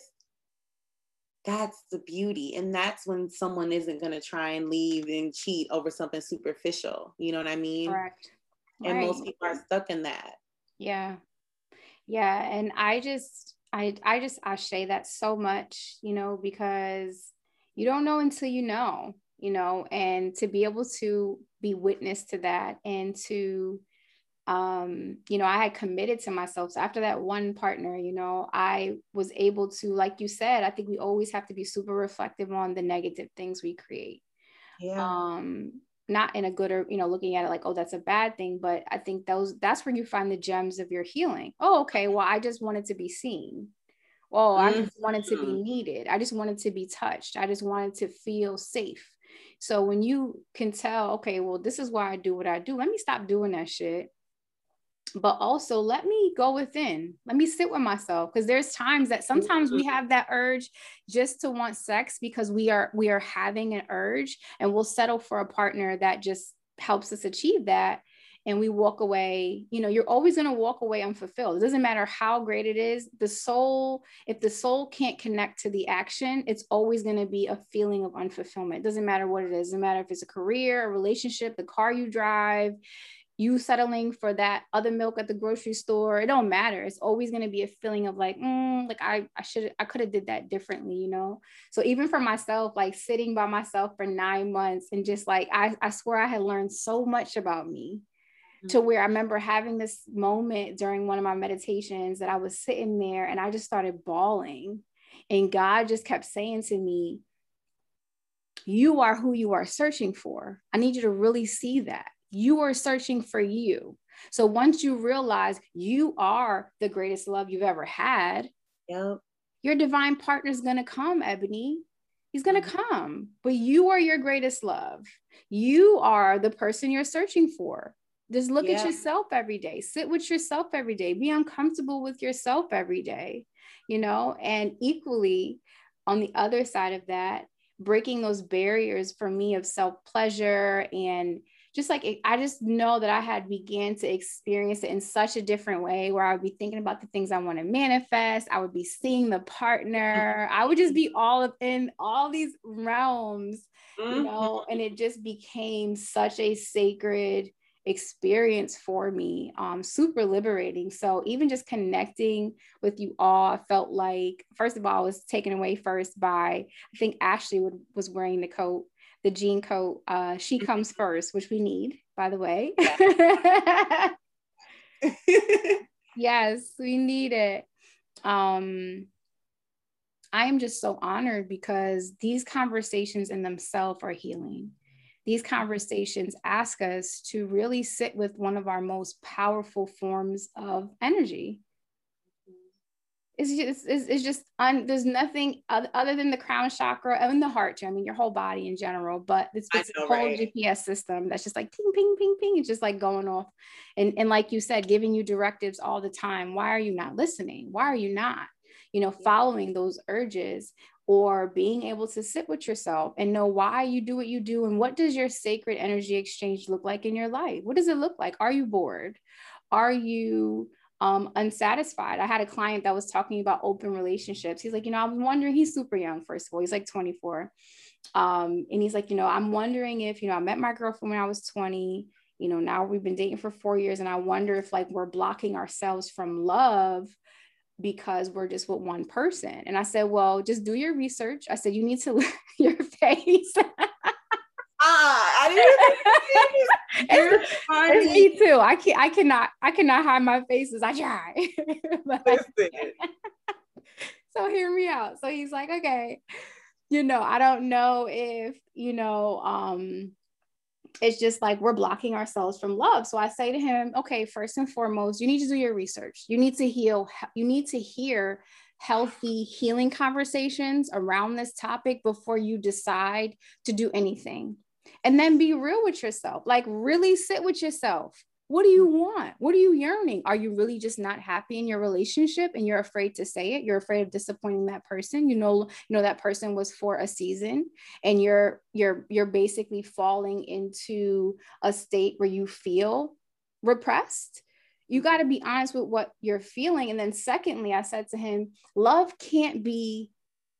That's the beauty. And that's when someone isn't going to try and leave and cheat over something superficial. You know what I mean? Correct. And Right. most people are stuck in that. Yeah. Yeah. And I just, I, I just, I say that so much, you know, because you don't know until you know, you know, and to be able to be witness to that, and to, um, you know, I had committed to myself. So after that one partner, you know, I was able to, like you said, I think we always have to be super reflective on the negative things we create. Yeah. Um, not in a good, or, you know, looking at it like, oh, that's a bad thing. But I think those, that's where you find the gems of your healing. Oh, okay. Well, I just wanted to be seen. Oh, I just wanted to be needed. I just wanted to be touched. I just wanted to feel safe. So when you can tell, okay, well, this is why I do what I do. Let me stop doing that shit. But also let me go within. Let me sit with myself. Because there's times that sometimes we have that urge just to want sex, because we are we are having an urge, and we'll settle for a partner that just helps us achieve that. And we walk away, you know, you're always going to walk away unfulfilled. It doesn't matter how great it is. The soul, if the soul can't connect to the action, it's always going to be a feeling of unfulfillment. It doesn't matter what it is. It doesn't matter if it's a career, a relationship, the car you drive, you settling for that other milk at the grocery store. It don't matter. It's always going to be a feeling of like, mm, like I, I should, I could have did that differently, you know? So even for myself, like sitting by myself for nine months and just like, I, I swear I had learned so much about me, to where I remember having this moment during one of my meditations that I was sitting there and I just started bawling, and God just kept saying to me, you are who you are searching for. I need you to really see that. You are searching for you. So once you realize you are the greatest love you've ever had, yep, your divine partner is going to come, Ebony. He's going to come. But you are your greatest love. You are the person you're searching for. Just look yeah. at yourself every day. Sit with yourself every day. Be uncomfortable with yourself every day, you know, and equally on the other side of that, breaking those barriers for me of self-pleasure, and just like, it, I just know that I had began to experience it in such a different way, where I would be thinking about the things I want to manifest. I would be seeing the partner. I would just be all up in all these realms, you know, and it just became such a sacred experience for me, um, super liberating. So even just connecting with you all, I felt like, first of all, I was taken away first by, I think Ashley would, was wearing the coat, the jean coat. Uh, she comes first, which we need, by the way. Yeah. Yes, we need it. Um, I am just so honored, because these conversations in themselves are healing. These conversations ask us to really sit with one of our most powerful forms of energy. It's just, it's, it's just, un, there's nothing other, other than the crown chakra and the heart, I mean, your whole body in general, but it's this know, whole right? G P S system that's just like ping, ping, ping, ping. It's just like going off. And, and like you said, giving you directives all the time. Why are you not listening? Why are you not, you know, following those urges, or being able to sit with yourself and know why you do what you do? And what does your sacred energy exchange look like in your life? What does it look like? Are you bored? Are you um, unsatisfied? I had a client that was talking about open relationships. He's like, you know, I'm wondering, he's super young, first of all, he's like twenty-four. Um, and he's like, you know, I'm wondering if, you know, I met my girlfriend when I was twenty, you know, now we've been dating for four years. And I wonder if like we're blocking ourselves from love because we're just with one person. And I said, well, just do your research. I said, you need to your face. Ah, I didn't even it's, it's me too. I can't, I cannot, I cannot hide my faces. I try. So hear me out. So he's like, okay, you know, I don't know if, you know, um, it's just like we're blocking ourselves from love. So I say to him, okay, first and foremost, you need to do your research. You need to heal. You need to hear healthy healing conversations around this topic before you decide to do anything. And then be real with yourself, like really sit with yourself. What do you want? What are you yearning? Are you really just not happy in your relationship and you're afraid to say it? You're afraid of disappointing that person. You know, you know that person was for a season, and you're you're you're basically falling into a state where you feel repressed. You got to be honest with what you're feeling. And then secondly, I said to him, love can't be,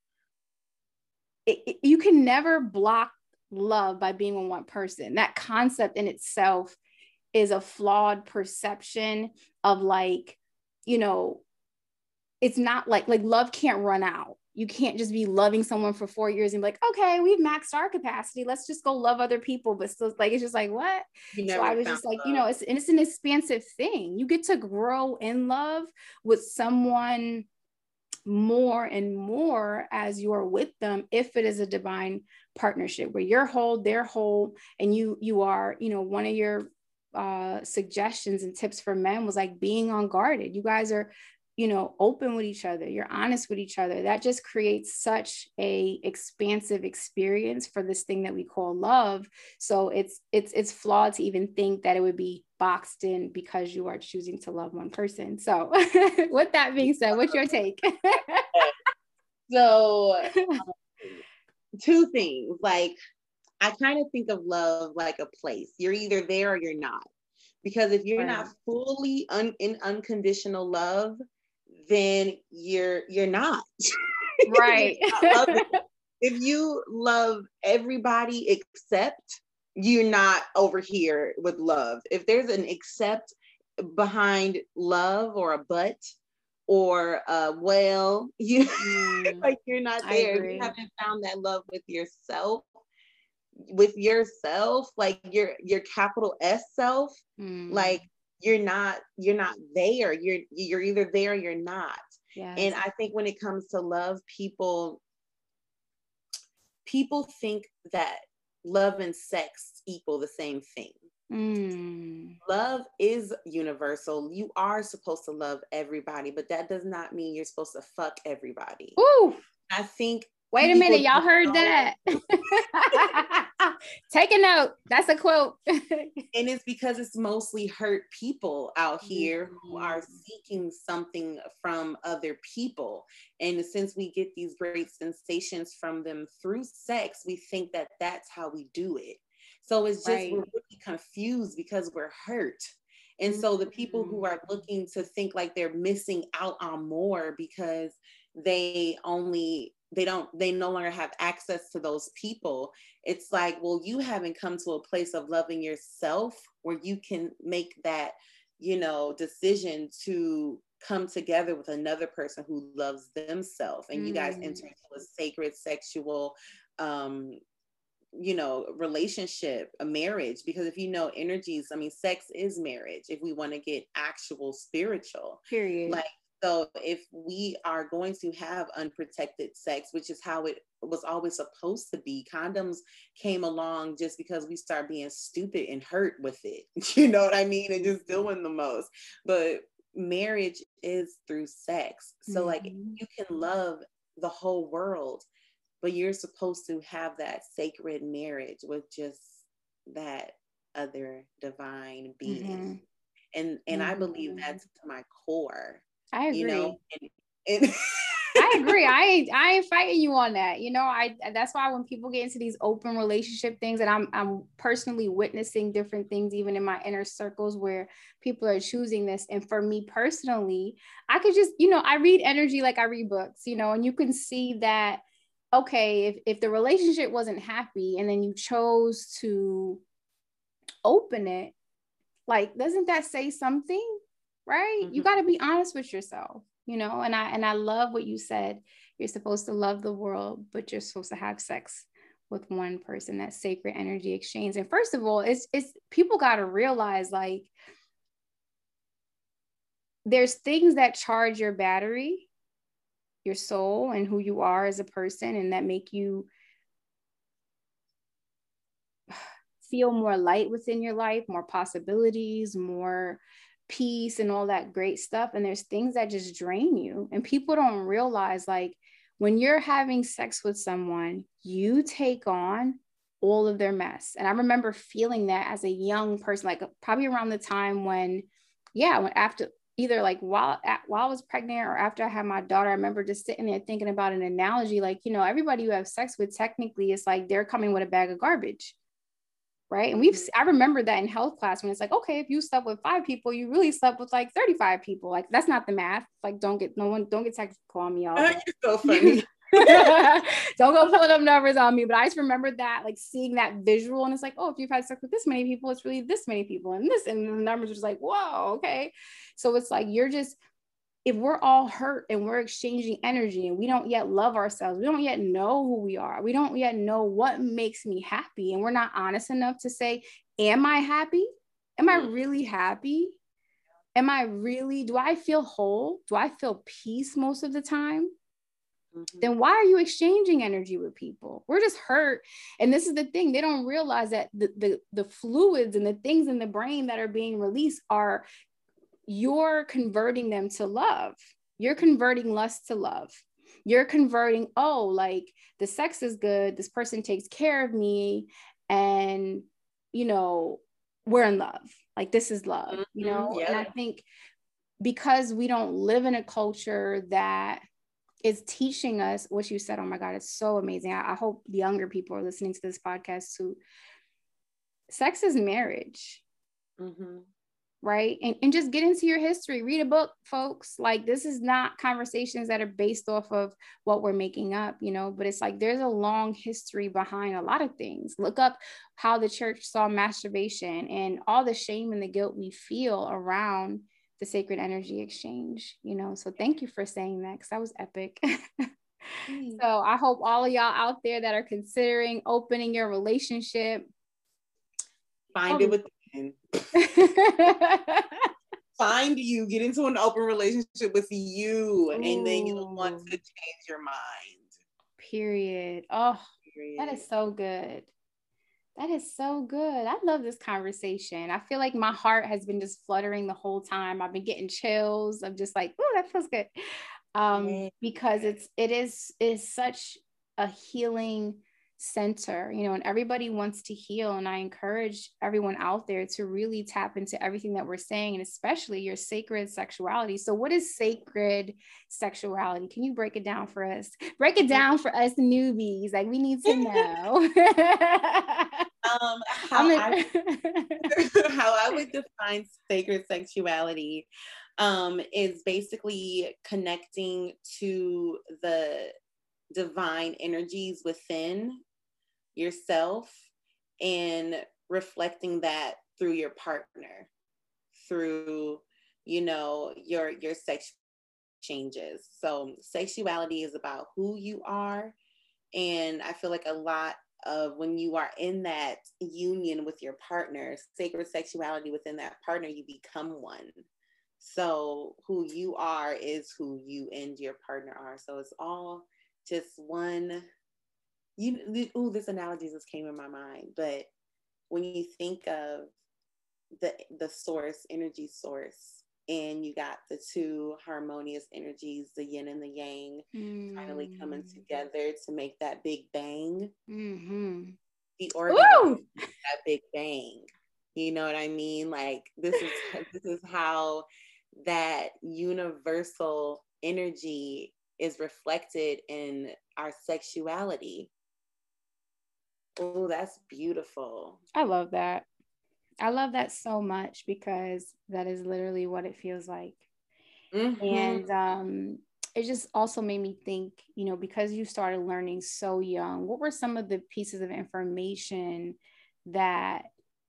it, it, you can never block love by being with one person. That concept in itself is a flawed perception of like, you know, it's not like, like love can't run out. You can't just be loving someone for four years and be like, okay, we've maxed our capacity. Let's just go love other people. But still like, it's just like, what? So I was just like, love. You know, it's, and it's an expansive thing. You get to grow in love with someone more and more as you are with them, if it is a divine partnership where you're whole, they're whole, and you, you are, you know, one of your uh, suggestions and tips for men was like being unguarded. You guys are, you know, open with each other. You're honest with each other. That just creates such a expansive experience for this thing that we call love. So it's, it's, it's flawed to even think that it would be boxed in because you are choosing to love one person. So with that being said, what's your take? So um, two things, like, I kind of think of love like a place. You're either there or you're not. Because if you're right. not fully un- in unconditional love, then you're you're not. Right. you're not if you love everybody except, you're not over here with love. If there's an except behind love or a but or uh well, you mm, like you're not there. If you haven't found that love with yourself, with yourself, like your your capital S self, mm. like you're not you're not there. You're you're either there or you're not. Yes. And I think when it comes to love, people people think that love and sex equal the same thing. Mm. Love is universal. You are supposed to love everybody, but that does not mean you're supposed to fuck everybody. Ooh. I think Wait a minute, y'all heard that. Take a note. That's a quote. And it's because it's mostly hurt people out here mm-hmm. who are seeking something from other people. And since we get these great sensations from them through sex, we think that that's how we do it. So it's just, right. we're really confused because we're hurt. And mm-hmm. so the people who are looking to think like they're missing out on more because they only they don't they no longer have access to those people, it's like, well, you haven't come to a place of loving yourself where you can make that, you know, decision to come together with another person who loves themselves, and mm. you guys enter into a sacred sexual um you know, relationship, a marriage, because if you know energies, I mean, sex is marriage if we want to get actual spiritual. Period. Like, so if we are going to have unprotected sex, which is how it was always supposed to be, condoms came along just because we start being stupid and hurt with it. You know what I mean? And just doing the most. But marriage is through sex. So Mm-hmm. like you can love the whole world, but you're supposed to have that sacred marriage with just that other divine being. Mm-hmm. And and mm-hmm. I believe that's to my core. I agree. You know, and, and I agree. I ain't, I ain't fighting you on that. You know, I, that's why when people get into these open relationship things, and I'm, I'm personally witnessing different things, even in my inner circles where people are choosing this. And for me personally, I could just, you know, I read energy like I read books, you know, and you can see that, okay, if, if the relationship wasn't happy and then you chose to open it, like, doesn't that say something? Right? Mm-hmm. You got to be honest with yourself. You know, and I and I love what you said. You're supposed to love the world, but you're supposed to have sex with one person. That sacred energy exchange. And first of all, it's it's people got to realize, like, there's things that charge your battery, your soul, and who you are as a person, and that make you feel more light within your life, more possibilities, more peace and all that great stuff. And there's things that just drain you. And people don't realize, like, when you're having sex with someone, you take on all of their mess. And I remember feeling that as a young person, like probably around the time when, yeah, when after either like while, at, while I was pregnant or after I had my daughter, I remember just sitting there thinking about an analogy, like, you know, everybody you have sex with, technically it's like they're coming with a bag of garbage. Right. And we've, mm-hmm. I remember that in health class when it's like, okay, if you slept with five people, you really slept with like thirty-five people. Like, that's not the math. Like, don't get, no one, don't get technical on me, y'all. You're so funny. Don't go pulling up numbers on me. But I just remember that, like, seeing that visual, and it's like, oh, if you've had sex with this many people, it's really this many people and this, and the numbers are just like, whoa, okay. So it's like, you're just, if we're all hurt and we're exchanging energy and we don't yet love ourselves, we don't yet know who we are, we don't yet know what makes me happy, and we're not honest enough to say, am I happy? Am I really happy? Am I really, do I feel whole? Do I feel peace most of the time? Mm-hmm. Then why are you exchanging energy with people? We're just hurt. And this is the thing, they don't realize that the, the, the fluids and the things in the brain that are being released are, you're converting them to love. You're converting lust to love. You're converting, oh, like, the sex is good, this person takes care of me, and, you know, we're in love. Like, this is love, you know? Mm-hmm, yeah. And I think because we don't live in a culture that is teaching us what you said, oh my God, it's so amazing. I, I hope the younger people are listening to this podcast too. Sex is marriage. Mm-hmm. Right. And, and just get into your history, read a book, folks. Like, this is not conversations that are based off of what we're making up, you know, but it's like, there's a long history behind a lot of things. Look up how the church saw masturbation and all the shame and the guilt we feel around the sacred energy exchange, you know. So thank you for saying that, because that was epic. Mm. So I hope all of y'all out there that are considering opening your relationship, find oh. it within. Find you, get into an open relationship with you. Ooh. And then you'll want to change your mind. Period. Oh, Period. That is so good. That is so good. I love this conversation. I feel like my heart has been just fluttering the whole time. I've been getting chills. I'm just like, oh, that feels good. Um, yeah. Because it's it is is such a healing center, you know, and everybody wants to heal. And I encourage everyone out there to really tap into everything that we're saying, and especially your sacred sexuality. So what is sacred sexuality? Can you break it down for us? Break it down for us newbies. Like, we need to know. um, how, I, how I would define sacred sexuality um, is basically connecting to the divine energies within yourself and reflecting that through your partner, through, you know, your your sex changes. So sexuality is about who you are, and I feel like a lot of when you are in that union with your partner, sacred sexuality within that partner, you become one. So who you are is who you and your partner are. So it's all just one, you, ooh, this analogy just came in my mind, but when you think of the the source, energy source, and you got the two harmonious energies, the yin and the yang, mm. finally coming together to make that big bang. Mm-hmm. The orgasm, that big bang. You know what I mean? Like this is this is how that universal energy is reflected in our sexuality. Oh, that's beautiful. I love that. I love that so much because that is literally what it feels like. Mm-hmm. And um, it just also made me think, you know, because you started learning so young, what were some of the pieces of information that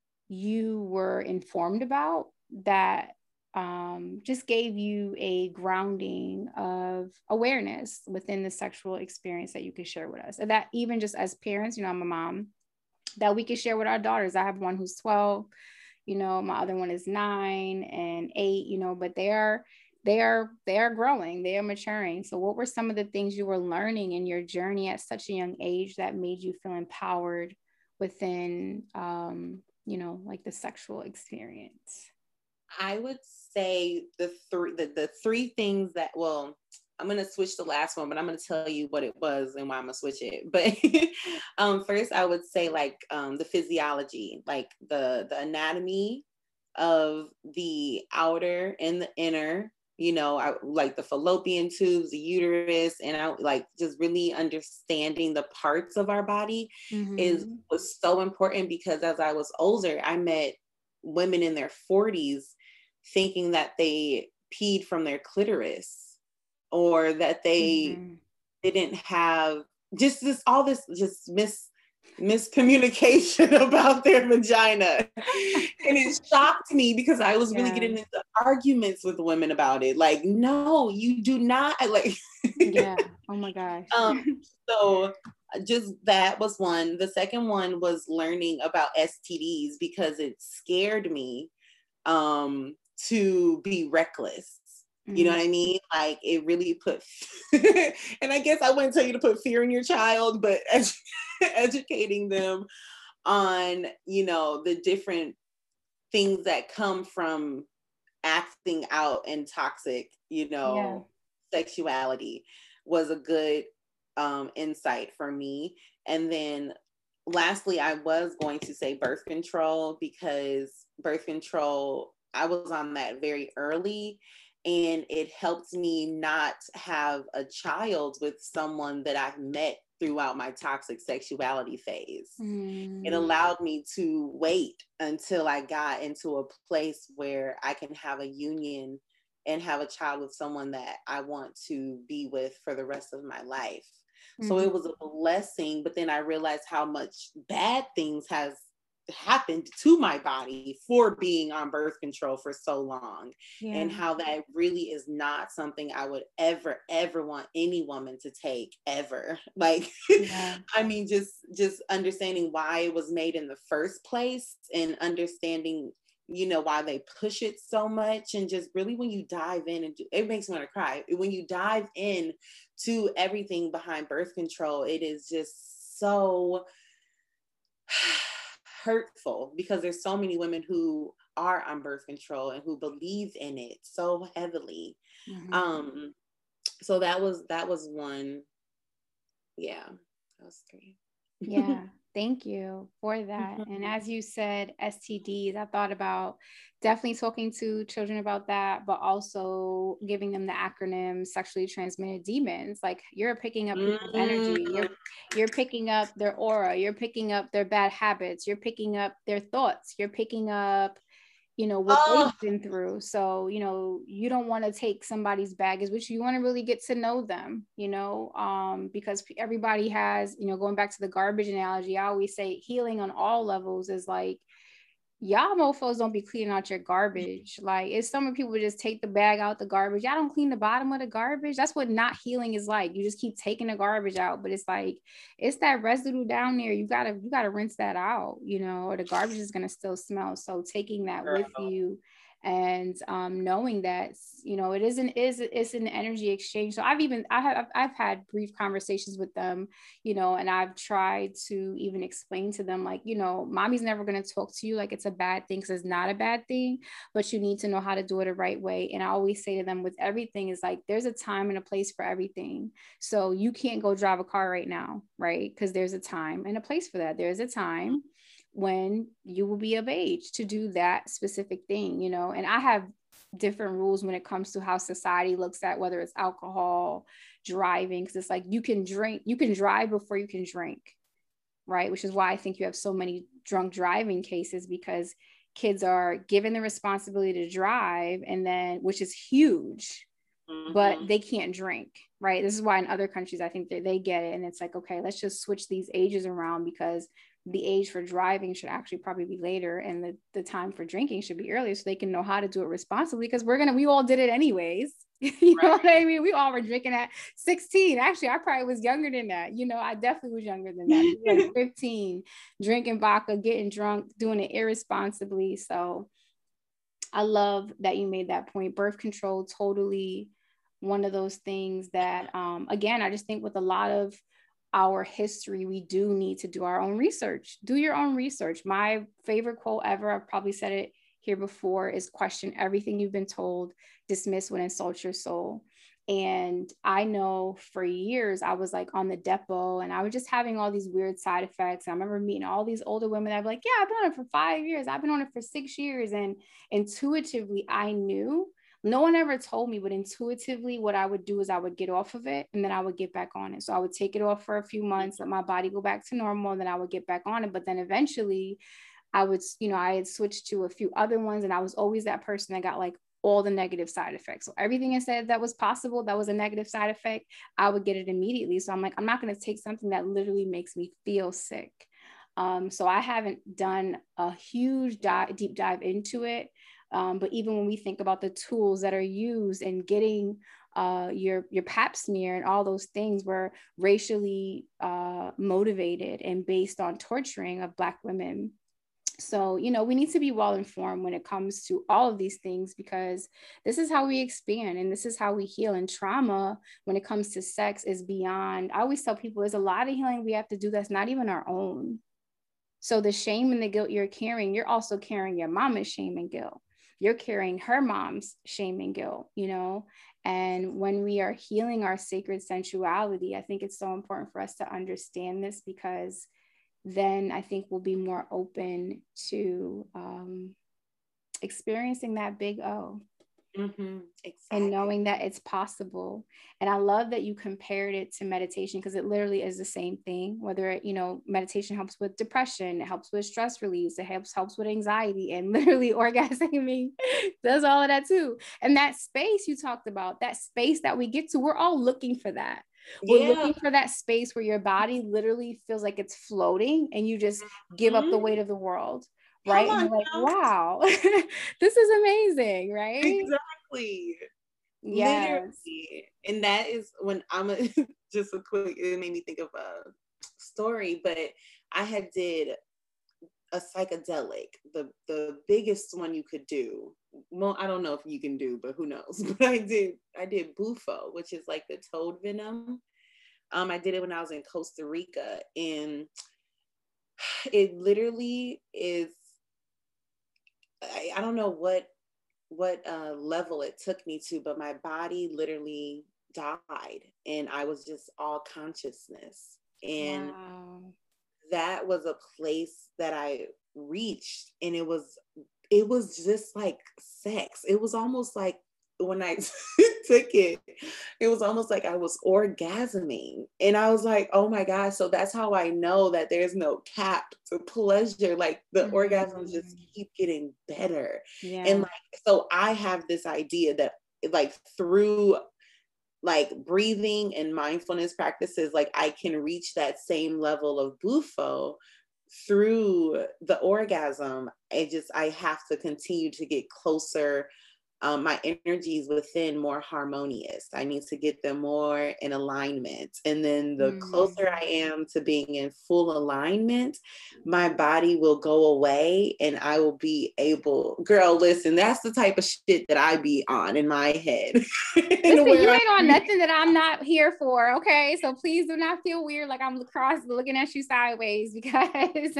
you were informed about that um, just gave you a grounding of awareness within the sexual experience that you could share with us? And that even just as parents, you know, I'm a mom, that we could share with our daughters. I have one who's twelve, you know, my other one is nine and eight, you know, but they are, they are, they are growing, they are maturing. So what were some of the things you were learning in your journey at such a young age that made you feel empowered within, um, you know, like the sexual experience? I would say the three, the, the three things that, well, I'm going to switch the last one, but I'm going to tell you what it was and why I'm going to switch it. But um, first I would say like um, the physiology, like the, the anatomy of the outer and the inner, you know, I like the fallopian tubes, the uterus, and I like just really understanding the parts of our body mm-hmm. is was so important, because as I was older, I met women in their forties thinking that they peed from their clitoris, or that they mm-hmm. didn't have just this, all this just mis miscommunication about their vagina. And it shocked me because I was really yeah. getting into arguments with women about it. Like, no, you do not. Like, yeah. Oh my gosh. um, so just that was one. The second one was learning about S T Ds, because it scared me um, to be reckless. You know what I mean? Like it really put, and I guess I wouldn't tell you to put fear in your child, but edu- educating them on, you know, the different things that come from acting out in toxic, you know, yeah. sexuality was a good um, insight for me. And then lastly, I was going to say birth control, because birth control, I was on that very early. And it helped me not have a child with someone that I've met throughout my toxic sexuality phase. Mm. It allowed me to wait until I got into a place where I can have a union and have a child with someone that I want to be with for the rest of my life. Mm-hmm. So it was a blessing, but then I realized how much bad things has happened to my body for being on birth control for so long, yeah. and how that really is not something I would ever ever want any woman to take ever. Like yeah. I mean, just just understanding why it was made in the first place, and understanding, you know, why they push it so much. And just really, when you dive in, and do, it makes me want to cry when you dive in to everything behind birth control, it is just so hurtful, because there's so many women who are on birth control and who believe in it so heavily. Mm-hmm. Um, so that was, that was one. Yeah, that was three. Yeah. Thank you for that. Mm-hmm. And as you said, S T Ds, I thought about definitely talking to children about that, but also giving them the acronym sexually transmitted demons. Like, you're picking up people's mm-hmm. energy. You're, you're picking up their aura. You're picking up their bad habits. You're picking up their thoughts. You're picking up, you know, what oh. they've been through. So, you know, you don't want to take somebody's baggage, which you want to really get to know them, you know, um, because everybody has, you know, going back to the garbage analogy, I always say healing on all levels is like, y'all mofos don't be cleaning out your garbage. Like, it's some people just take the bag out the garbage. Y'all don't clean the bottom of the garbage. That's what not healing is like. You just keep taking the garbage out, but it's like, it's that residue down there. You gotta, you gotta rinse that out, you know, or the garbage is gonna still smell. So taking that with you And um, knowing that, you know, it isn't is it's an energy exchange. So I've even I have I've had brief conversations with them, you know, and I've tried to even explain to them, like, you know, mommy's never going to talk to you like it's a bad thing, because it's not a bad thing, but you need to know how to do it the right way. And I always say to them, with everything, is like, there's a time and a place for everything. So you can't go drive a car right now, right? Because there's a time and a place for that. There's a time when you will be of age to do that specific thing, you know. And I have different rules when it comes to how society looks at whether it's alcohol, driving, because it's like, you can drink, you can drive before you can drink, right? Which is why I think you have so many drunk driving cases, because kids are given the responsibility to drive, and then, which is huge, mm-hmm. but they can't drink, right? This is why in other countries, I think that they get it. And it's like, okay, let's just switch these ages around, because the age for driving should actually probably be later, and the, the time for drinking should be earlier, so they can know how to do it responsibly, because we're going to, we all did it anyways. You know right. what I mean? We all were drinking at sixteen. Actually, I probably was younger than that. You know, I definitely was younger than that. Like fifteen, drinking vodka, getting drunk, doing it irresponsibly. So I love that you made that point. Birth control, totally one of those things that, um, again, I just think with a lot of our history, we do need to do our own research. Do your own research. My favorite quote ever, I've probably said it here before, is question everything you've been told, dismiss what insults your soul. And I know for years I was like on the depot, and I was just having all these weird side effects. And I remember meeting all these older women that were like, yeah, I've been on it for five years. I've been on it for six years. And intuitively, I knew, no one ever told me, but intuitively what I would do is I would get off of it, and then I would get back on it. So I would take it off for a few months, let my body go back to normal, and then I would get back on it. But then eventually I would, you know, I had switched to a few other ones, and I was always that person that got like all the negative side effects. So everything I said that was possible, that was a negative side effect, I would get it immediately. So I'm like, I'm not going to take something that literally makes me feel sick. Um, so I haven't done a huge dive, deep dive into it. Um, but even when we think about the tools that are used in getting uh, your your pap smear and all those things were racially uh, motivated and based on torturing of Black women. So, you know, we need to be well informed when it comes to all of these things, because this is how we expand and this is how we heal. And trauma, when it comes to sex, is beyond. I always tell people there's a lot of healing we have to do that's not even our own. So the shame and the guilt you're carrying, you're also carrying your mama's shame and guilt. You're carrying her mom's shame and guilt, you know? And when we are healing our sacred sensuality, I think it's so important for us to understand this, because then I think we'll be more open to um, experiencing that big O. Mm-hmm, exactly. And knowing that it's possible. And I love that you compared it to meditation, because it literally is the same thing. Whether it, you know, meditation helps with depression, it helps with stress release, it helps helps with anxiety, and literally orgasming does all of that too. And that space you talked about, that space that we get to, we're all looking for that. We're yeah. looking for that space where your body literally feels like it's floating, and you just mm-hmm. give up the weight of the world. Right. And you're like, wow, this is amazing. Right. Exactly. Yes. Literally. And that is when I'm a, just a quick, it made me think of a story, but I had did a psychedelic, the, the biggest one you could do. Well, I don't know if you can do, but who knows? But I did, I did bufo, which is like the toad venom. Um, I did it when I was in Costa Rica, and it literally is, I, I don't know what what uh, level it took me to, but my body literally died, and I was just all consciousness. And wow. that was a place that I reached, and it was it was just like sex. It was almost like when I took it, it was almost like I was orgasming. And I was like, oh my God. So that's how I know that there's no cap to pleasure. Like the mm-hmm. orgasms just keep getting better. Yeah. And like, so I have this idea that like through like breathing and mindfulness practices, like I can reach that same level of bufo through the orgasm. I just, I have to continue to get closer um, my energies within more harmonious. I need to get them more in alignment. And then the Mm. closer I am to being in full alignment, my body will go away and I will be able, girl, listen, that's the type of shit that I be on in my head. Listen, you ain't on nothing that I'm not here for, okay? So please do not feel weird like I'm across looking at you sideways, because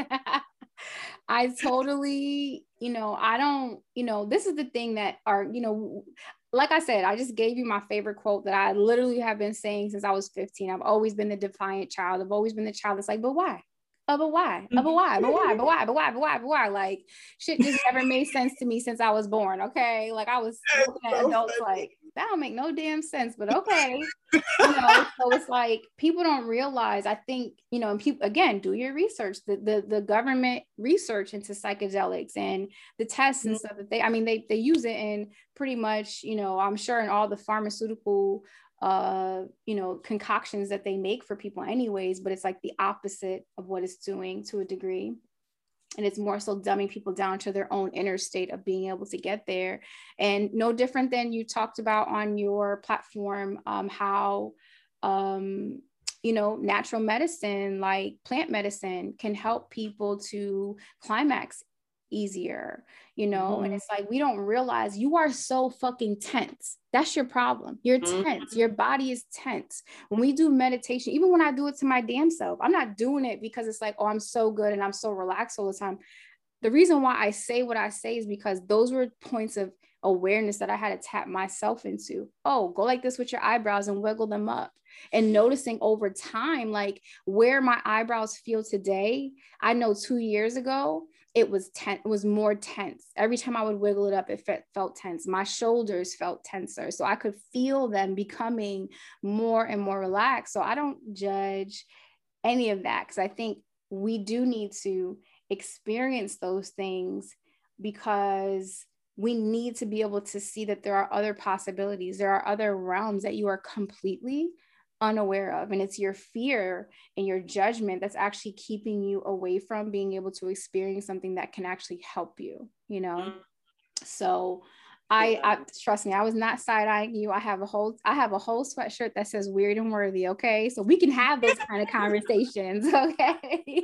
I totally, you know, I don't, you know, this is the thing that are, you know, like I said, I just gave you my favorite quote that I literally have been saying since I was fifteen. I've always been the defiant child. I've always been the child that's like, but why? Oh, but why? Oh, but why? But why? But why? But why? But why? But why? Like, shit just never made sense to me since I was born. Okay. Like, I was looking at adults like, that don't make no damn sense, but okay. You know, so it's like people don't realize, I think, you know, and people, again, do your research, the, the, the government research into psychedelics and the tests and stuff that they, I mean, they, they use it in pretty much, you know, I'm sure in all the pharmaceutical uh you know concoctions that they make for people anyways, but it's like the opposite of what it's doing to a degree, and it's more so dumbing people down to their own inner state of being able to get there. And no different than you talked about on your platform, um how um you know natural medicine like plant medicine can help people to climax easier, you know. Mm-hmm. And it's like, we don't realize you are so fucking tense. That's your problem. You're tense. Mm-hmm. Your body is tense. When we do meditation, even when I do it to my damn self, I'm not doing it because it's like, oh, I'm so good and I'm so relaxed all the time. The reason why I say what I say is because those were points of awareness that I had to tap myself into. Oh, go like this with your eyebrows and wiggle them up. And noticing over time, like where my eyebrows feel today, I know two years ago, it was tense, it was more tense. Every time I would wiggle it up, it fe- felt tense. My shoulders felt tenser. So I could feel them becoming more and more relaxed. So I don't judge any of that, because I think we do need to experience those things, because we need to be able to see that there are other possibilities. There are other realms that you are completely unaware of, and it's your fear and your judgment that's actually keeping you away from being able to experience something that can actually help you, you know. Mm-hmm. So I, I trust me, I was not side-eyeing you. I have a whole I have a whole sweatshirt that says weird and worthy, okay? So we can have those kind of conversations, okay?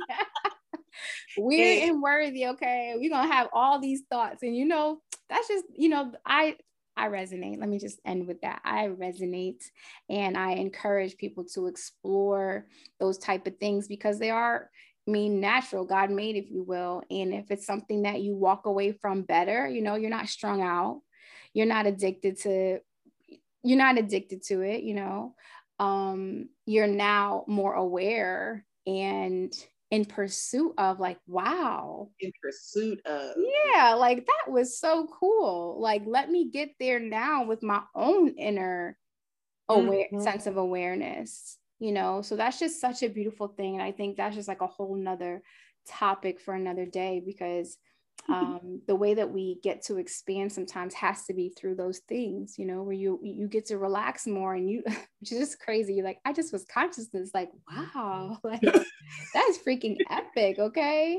Weird and worthy, okay? We're gonna have all these thoughts, and you know, that's just, you know, I I resonate. Let me just end with that. I resonate, and I encourage people to explore those type of things, because they are, I mean, natural, God made, if you will. And if it's something that you walk away from better, you know, you're not strung out, you're not addicted to, you're not addicted to it, you know, um, you're now more aware and in pursuit of, like, wow. In pursuit of. Yeah, like that was so cool. Like, let me get there now with my own inner aware mm-hmm. sense of awareness, you know? So that's just such a beautiful thing. And I think that's just like a whole nother topic for another day, because um, the way that we get to expand sometimes has to be through those things, you know, where you you get to relax more, and you, which is just crazy. You're like, I just was consciousness, like, wow, like that's freaking epic. Okay.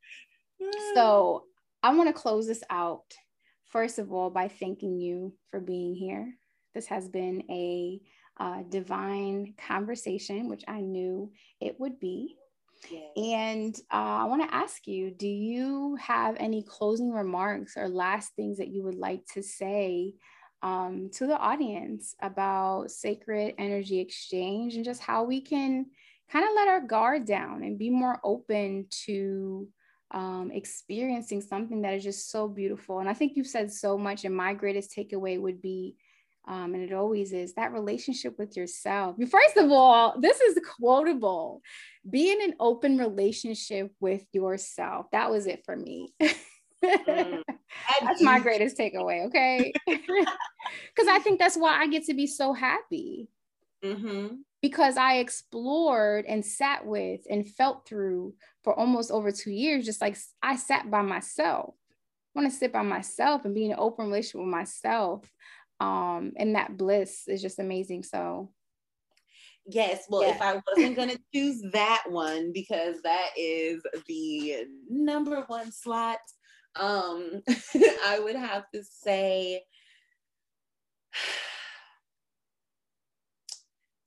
So I want to close this out, first of all, by thanking you for being here. This has been a uh, divine conversation, which I knew it would be. Yes. And uh, I want to ask you, do you have any closing remarks or last things that you would like to say um, to the audience about sacred energy exchange, and just how we can kind of let our guard down and be more open to um, experiencing something that is just so beautiful? And I think you've said so much, and my greatest takeaway would be, Um, and it always is, that relationship with yourself. First of all, this is quotable. Be in an open relationship with yourself. That was it for me. Mm, that's my greatest takeaway, okay? Because I think that's why I get to be so happy. Mm-hmm. Because I explored and sat with and felt through for almost over two years, just like I sat by myself. I want to sit by myself and be in an open relationship with myself. Um, and that bliss is just amazing. So yes, well, yeah. If I wasn't going to choose that one, because that is the number one slot, um, I would have to say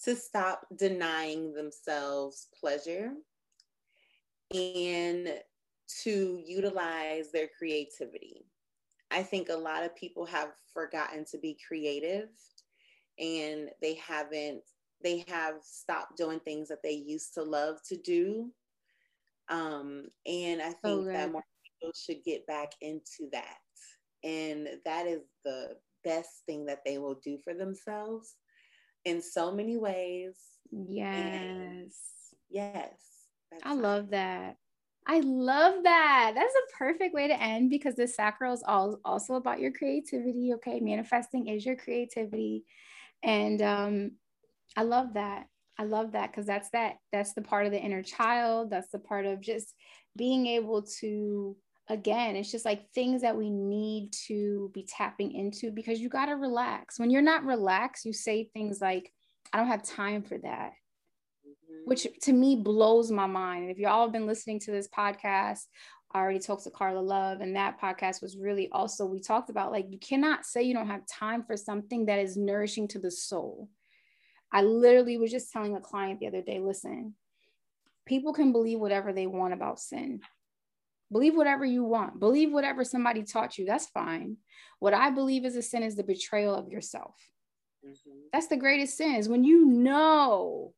to stop denying themselves pleasure and to utilize their creativity. I think a lot of people have forgotten to be creative, and they haven't, they have stopped doing things that they used to love to do. Um, and I think so that more people should get back into that. And that is the best thing that they will do for themselves in so many ways. Yes. Yes. I love that. I love that. That's a perfect way to end, because the sacral is all, also about your creativity. Okay. Manifesting is your creativity. And um, I love that. I love that, because that's that, that's the part of the inner child. That's the part of just being able to, again, it's just like things that we need to be tapping into, because you got to relax. When you're not relaxed, you say things like, I don't have time for that, which to me blows my mind. And if y'all have been listening to this podcast, I already talked to Carla Love, and that podcast was really also, we talked about like, you cannot say you don't have time for something that is nourishing to the soul. I literally was just telling a client the other day, listen, people can believe whatever they want about sin. Believe whatever you want. Believe whatever somebody taught you. That's fine. What I believe is a sin is the betrayal of yourself. Mm-hmm. That's the greatest sin, is when you know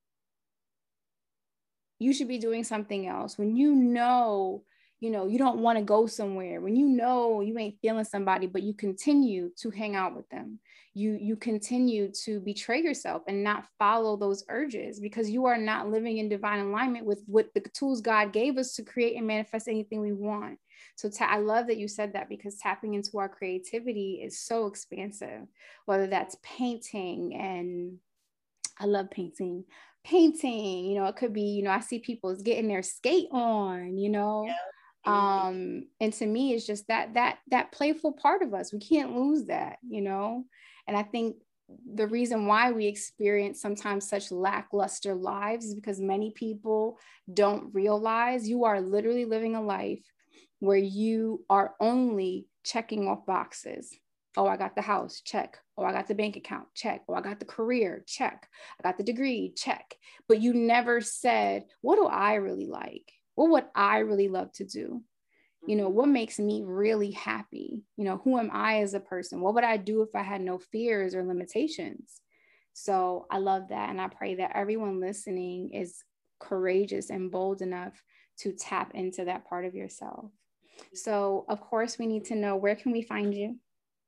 you should be doing something else, when you know, you know, you don't want to go somewhere, when you know you ain't feeling somebody, but you continue to hang out with them. You, you continue to betray yourself and not follow those urges, because you are not living in divine alignment with what the tools God gave us to create and manifest anything we want. So ta- I love that you said that, because tapping into our creativity is so expansive, whether that's painting, and I love painting, painting, you know, it could be, you know, I see people getting their skate on, you know, yeah. um, and to me, it's just that, that, that playful part of us. We can't lose that, you know? And I think the reason why we experience sometimes such lackluster lives is because many people don't realize you are literally living a life where you are only checking off boxes. Oh, I got the house, check. Oh, I got the bank account, check. Oh, I got the career, check. I got the degree, check. But you never said, what do I really like? What would I really love to do? You know, what makes me really happy? You know, who am I as a person? What would I do if I had no fears or limitations? So I love that. And I pray that everyone listening is courageous and bold enough to tap into that part of yourself. So, of course, we need to know, where can we find you?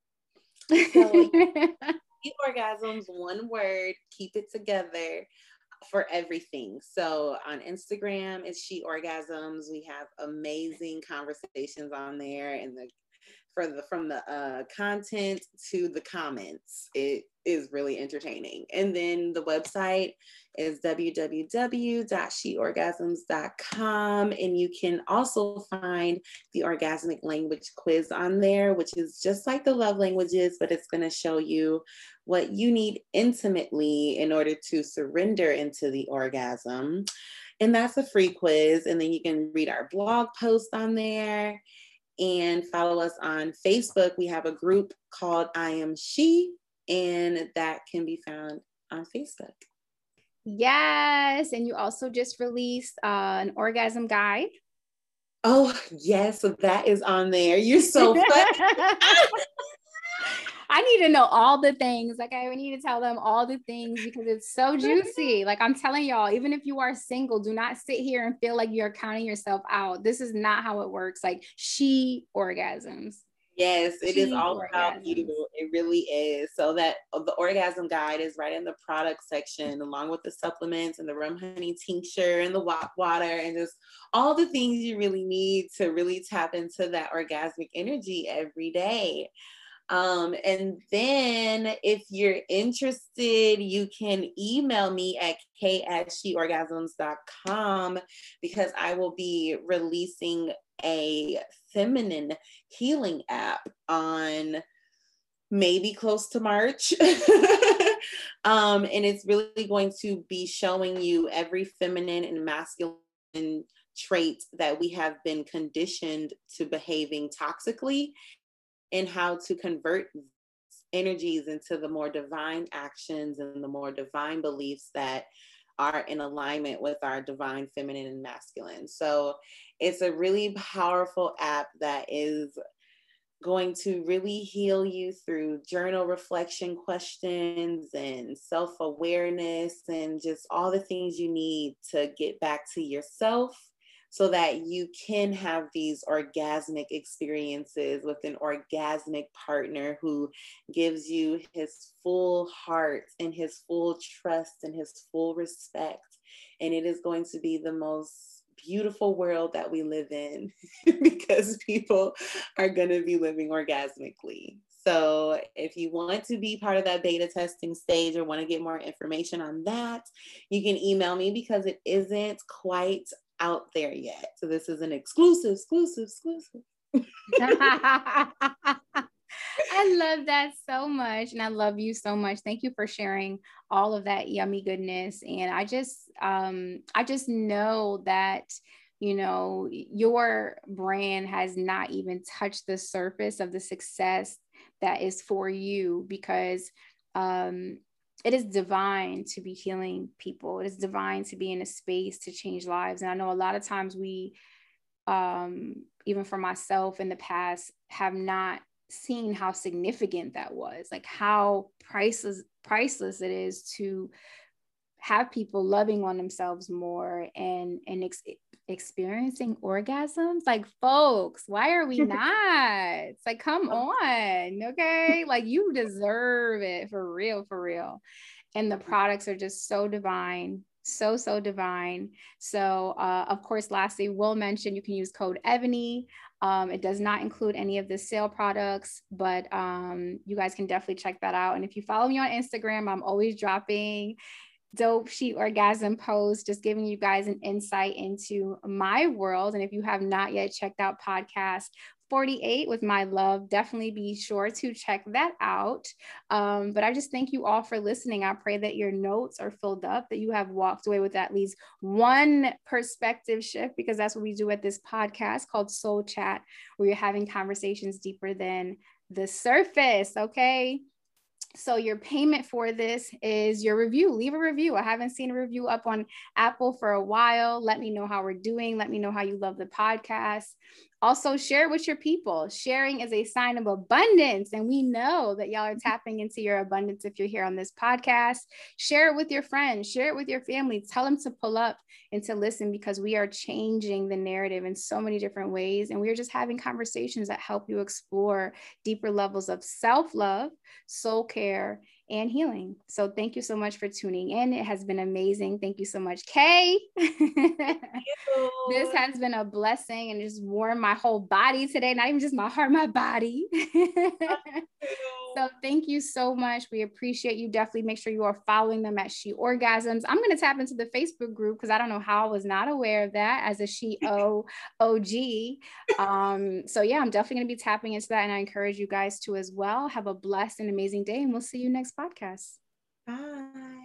So, She Orgasms, one word, keep it together, for everything. So on Instagram, it's She Orgasms. We have amazing conversations on there, and the for the from the uh, content to the comments, it is really entertaining. And then the website is w w w dot she orgasms dot com, and you can also find the orgasmic language quiz on there, which is just like the love languages, but it's going to show you what you need intimately in order to surrender into the orgasm. And that's a free quiz. And then you can read our blog post on there and follow us on Facebook. We have a group called I Am She, and that can be found on Facebook. Yes. And you also just released uh, an orgasm guide. Oh, yes. So that is on there. You're so funny. I need to know all the things. Like, I need to tell them all the things, because it's so juicy. Like, I'm telling y'all, even if you are single, do not sit here and feel like you're counting yourself out. This is not how it works. Like, She Orgasms. Yes, it She is all orgasms. about you. It really is. So that the orgasm guide is right in the product section, along with the supplements and the rum honey tincture and the water, and just all the things you really need to really tap into that orgasmic energy every day. Um, and then if you're interested, you can email me at k at she orgasms dot com, because I will be releasing a feminine healing app on maybe close to March. um, and it's really going to be showing you every feminine and masculine trait that we have been conditioned to behaving toxically, and how to convert energies into the more divine actions and the more divine beliefs that are in alignment with our divine feminine and masculine. So it's a really powerful app that is going to really heal you through journal reflection questions and self-awareness and just all the things you need to get back to yourself so that you can have these orgasmic experiences with an orgasmic partner who gives you his full heart and his full trust and his full respect. And it is going to be the most beautiful world that we live in because people are going to be living orgasmically. So if you want to be part of that beta testing stage or want to get more information on that, you can email me because it isn't quite out there yet. So this is an exclusive, exclusive, exclusive. I love that so much. And I love you so much. Thank you for sharing all of that yummy goodness. And I just, um, I just know that, you know, your brand has not even touched the surface of the success that is for you, because, um, it is divine to be healing people. It is divine to be in a space to change lives. And I know a lot of times we, um, even for myself in the past, have not seen how significant that was, like how priceless, priceless it is to have people loving on themselves more and, and ex- experiencing orgasms. Like, folks, why are we not? It's like, come on. Okay. Like, you deserve it for real, for real. And the products are just so divine. So, so divine. So, uh, of course, lastly, we'll mention you can use code Ebony. Um, it does not include any of the sale products, but um, you guys can definitely check that out. And if you follow me on Instagram, I'm always dropping dope sheet orgasm posts, just giving you guys an insight into my world. And if you have not yet checked out podcast forty-eight with my love, definitely be sure to check that out. Um, but I just thank you all for listening. I pray that your notes are filled up, that you have walked away with at least one perspective shift, because that's what we do at this podcast called Soul Chat, where you're having conversations deeper than the surface. Okay. So your payment for this is your review. Leave a review. I haven't seen a review up on Apple for a while. Let me know how we're doing. Let me know how you love the podcast. Also, share with your people. Sharing is a sign of abundance. And we know that y'all are tapping into your abundance if you're here on this podcast. Share it with your friends. Share it with your family. Tell them to pull up and to listen, because we are changing the narrative in so many different ways. And we are just having conversations that help you explore deeper levels of self-love, soul care, and healing. So thank you so much for tuning in. It has been amazing. Thank you so much, Kay. This has been a blessing and just warmed my whole body today. Not even just my heart, my body. So thank you so much. We appreciate you. Definitely make sure you are following them at She Orgasms. I'm going to tap into the Facebook group because I don't know how I was not aware of that as a She O O G. Um, so yeah, I'm definitely going to be tapping into that. And I encourage you guys to as well. Have a blessed and amazing day. And we'll see you next podcast. Bye.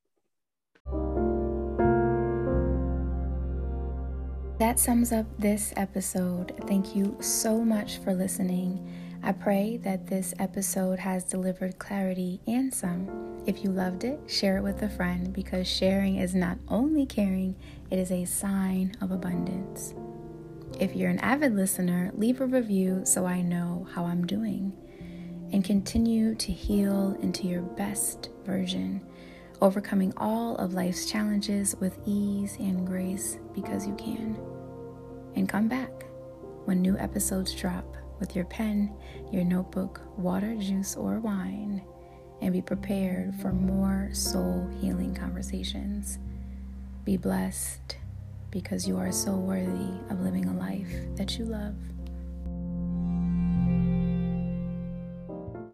That sums up this episode. Thank you so much for listening. I pray that this episode has delivered clarity and some. If you loved it, share it with a friend, because sharing is not only caring, it is a sign of abundance. If you're an avid listener, leave a review so I know how I'm doing. And continue to heal into your best version, overcoming all of life's challenges with ease and grace, because you can. And come back when new episodes drop with your pen, your notebook, water, juice, or wine, and be prepared for more soul healing conversations. Be blessed, because you are so worthy of living a life that you love.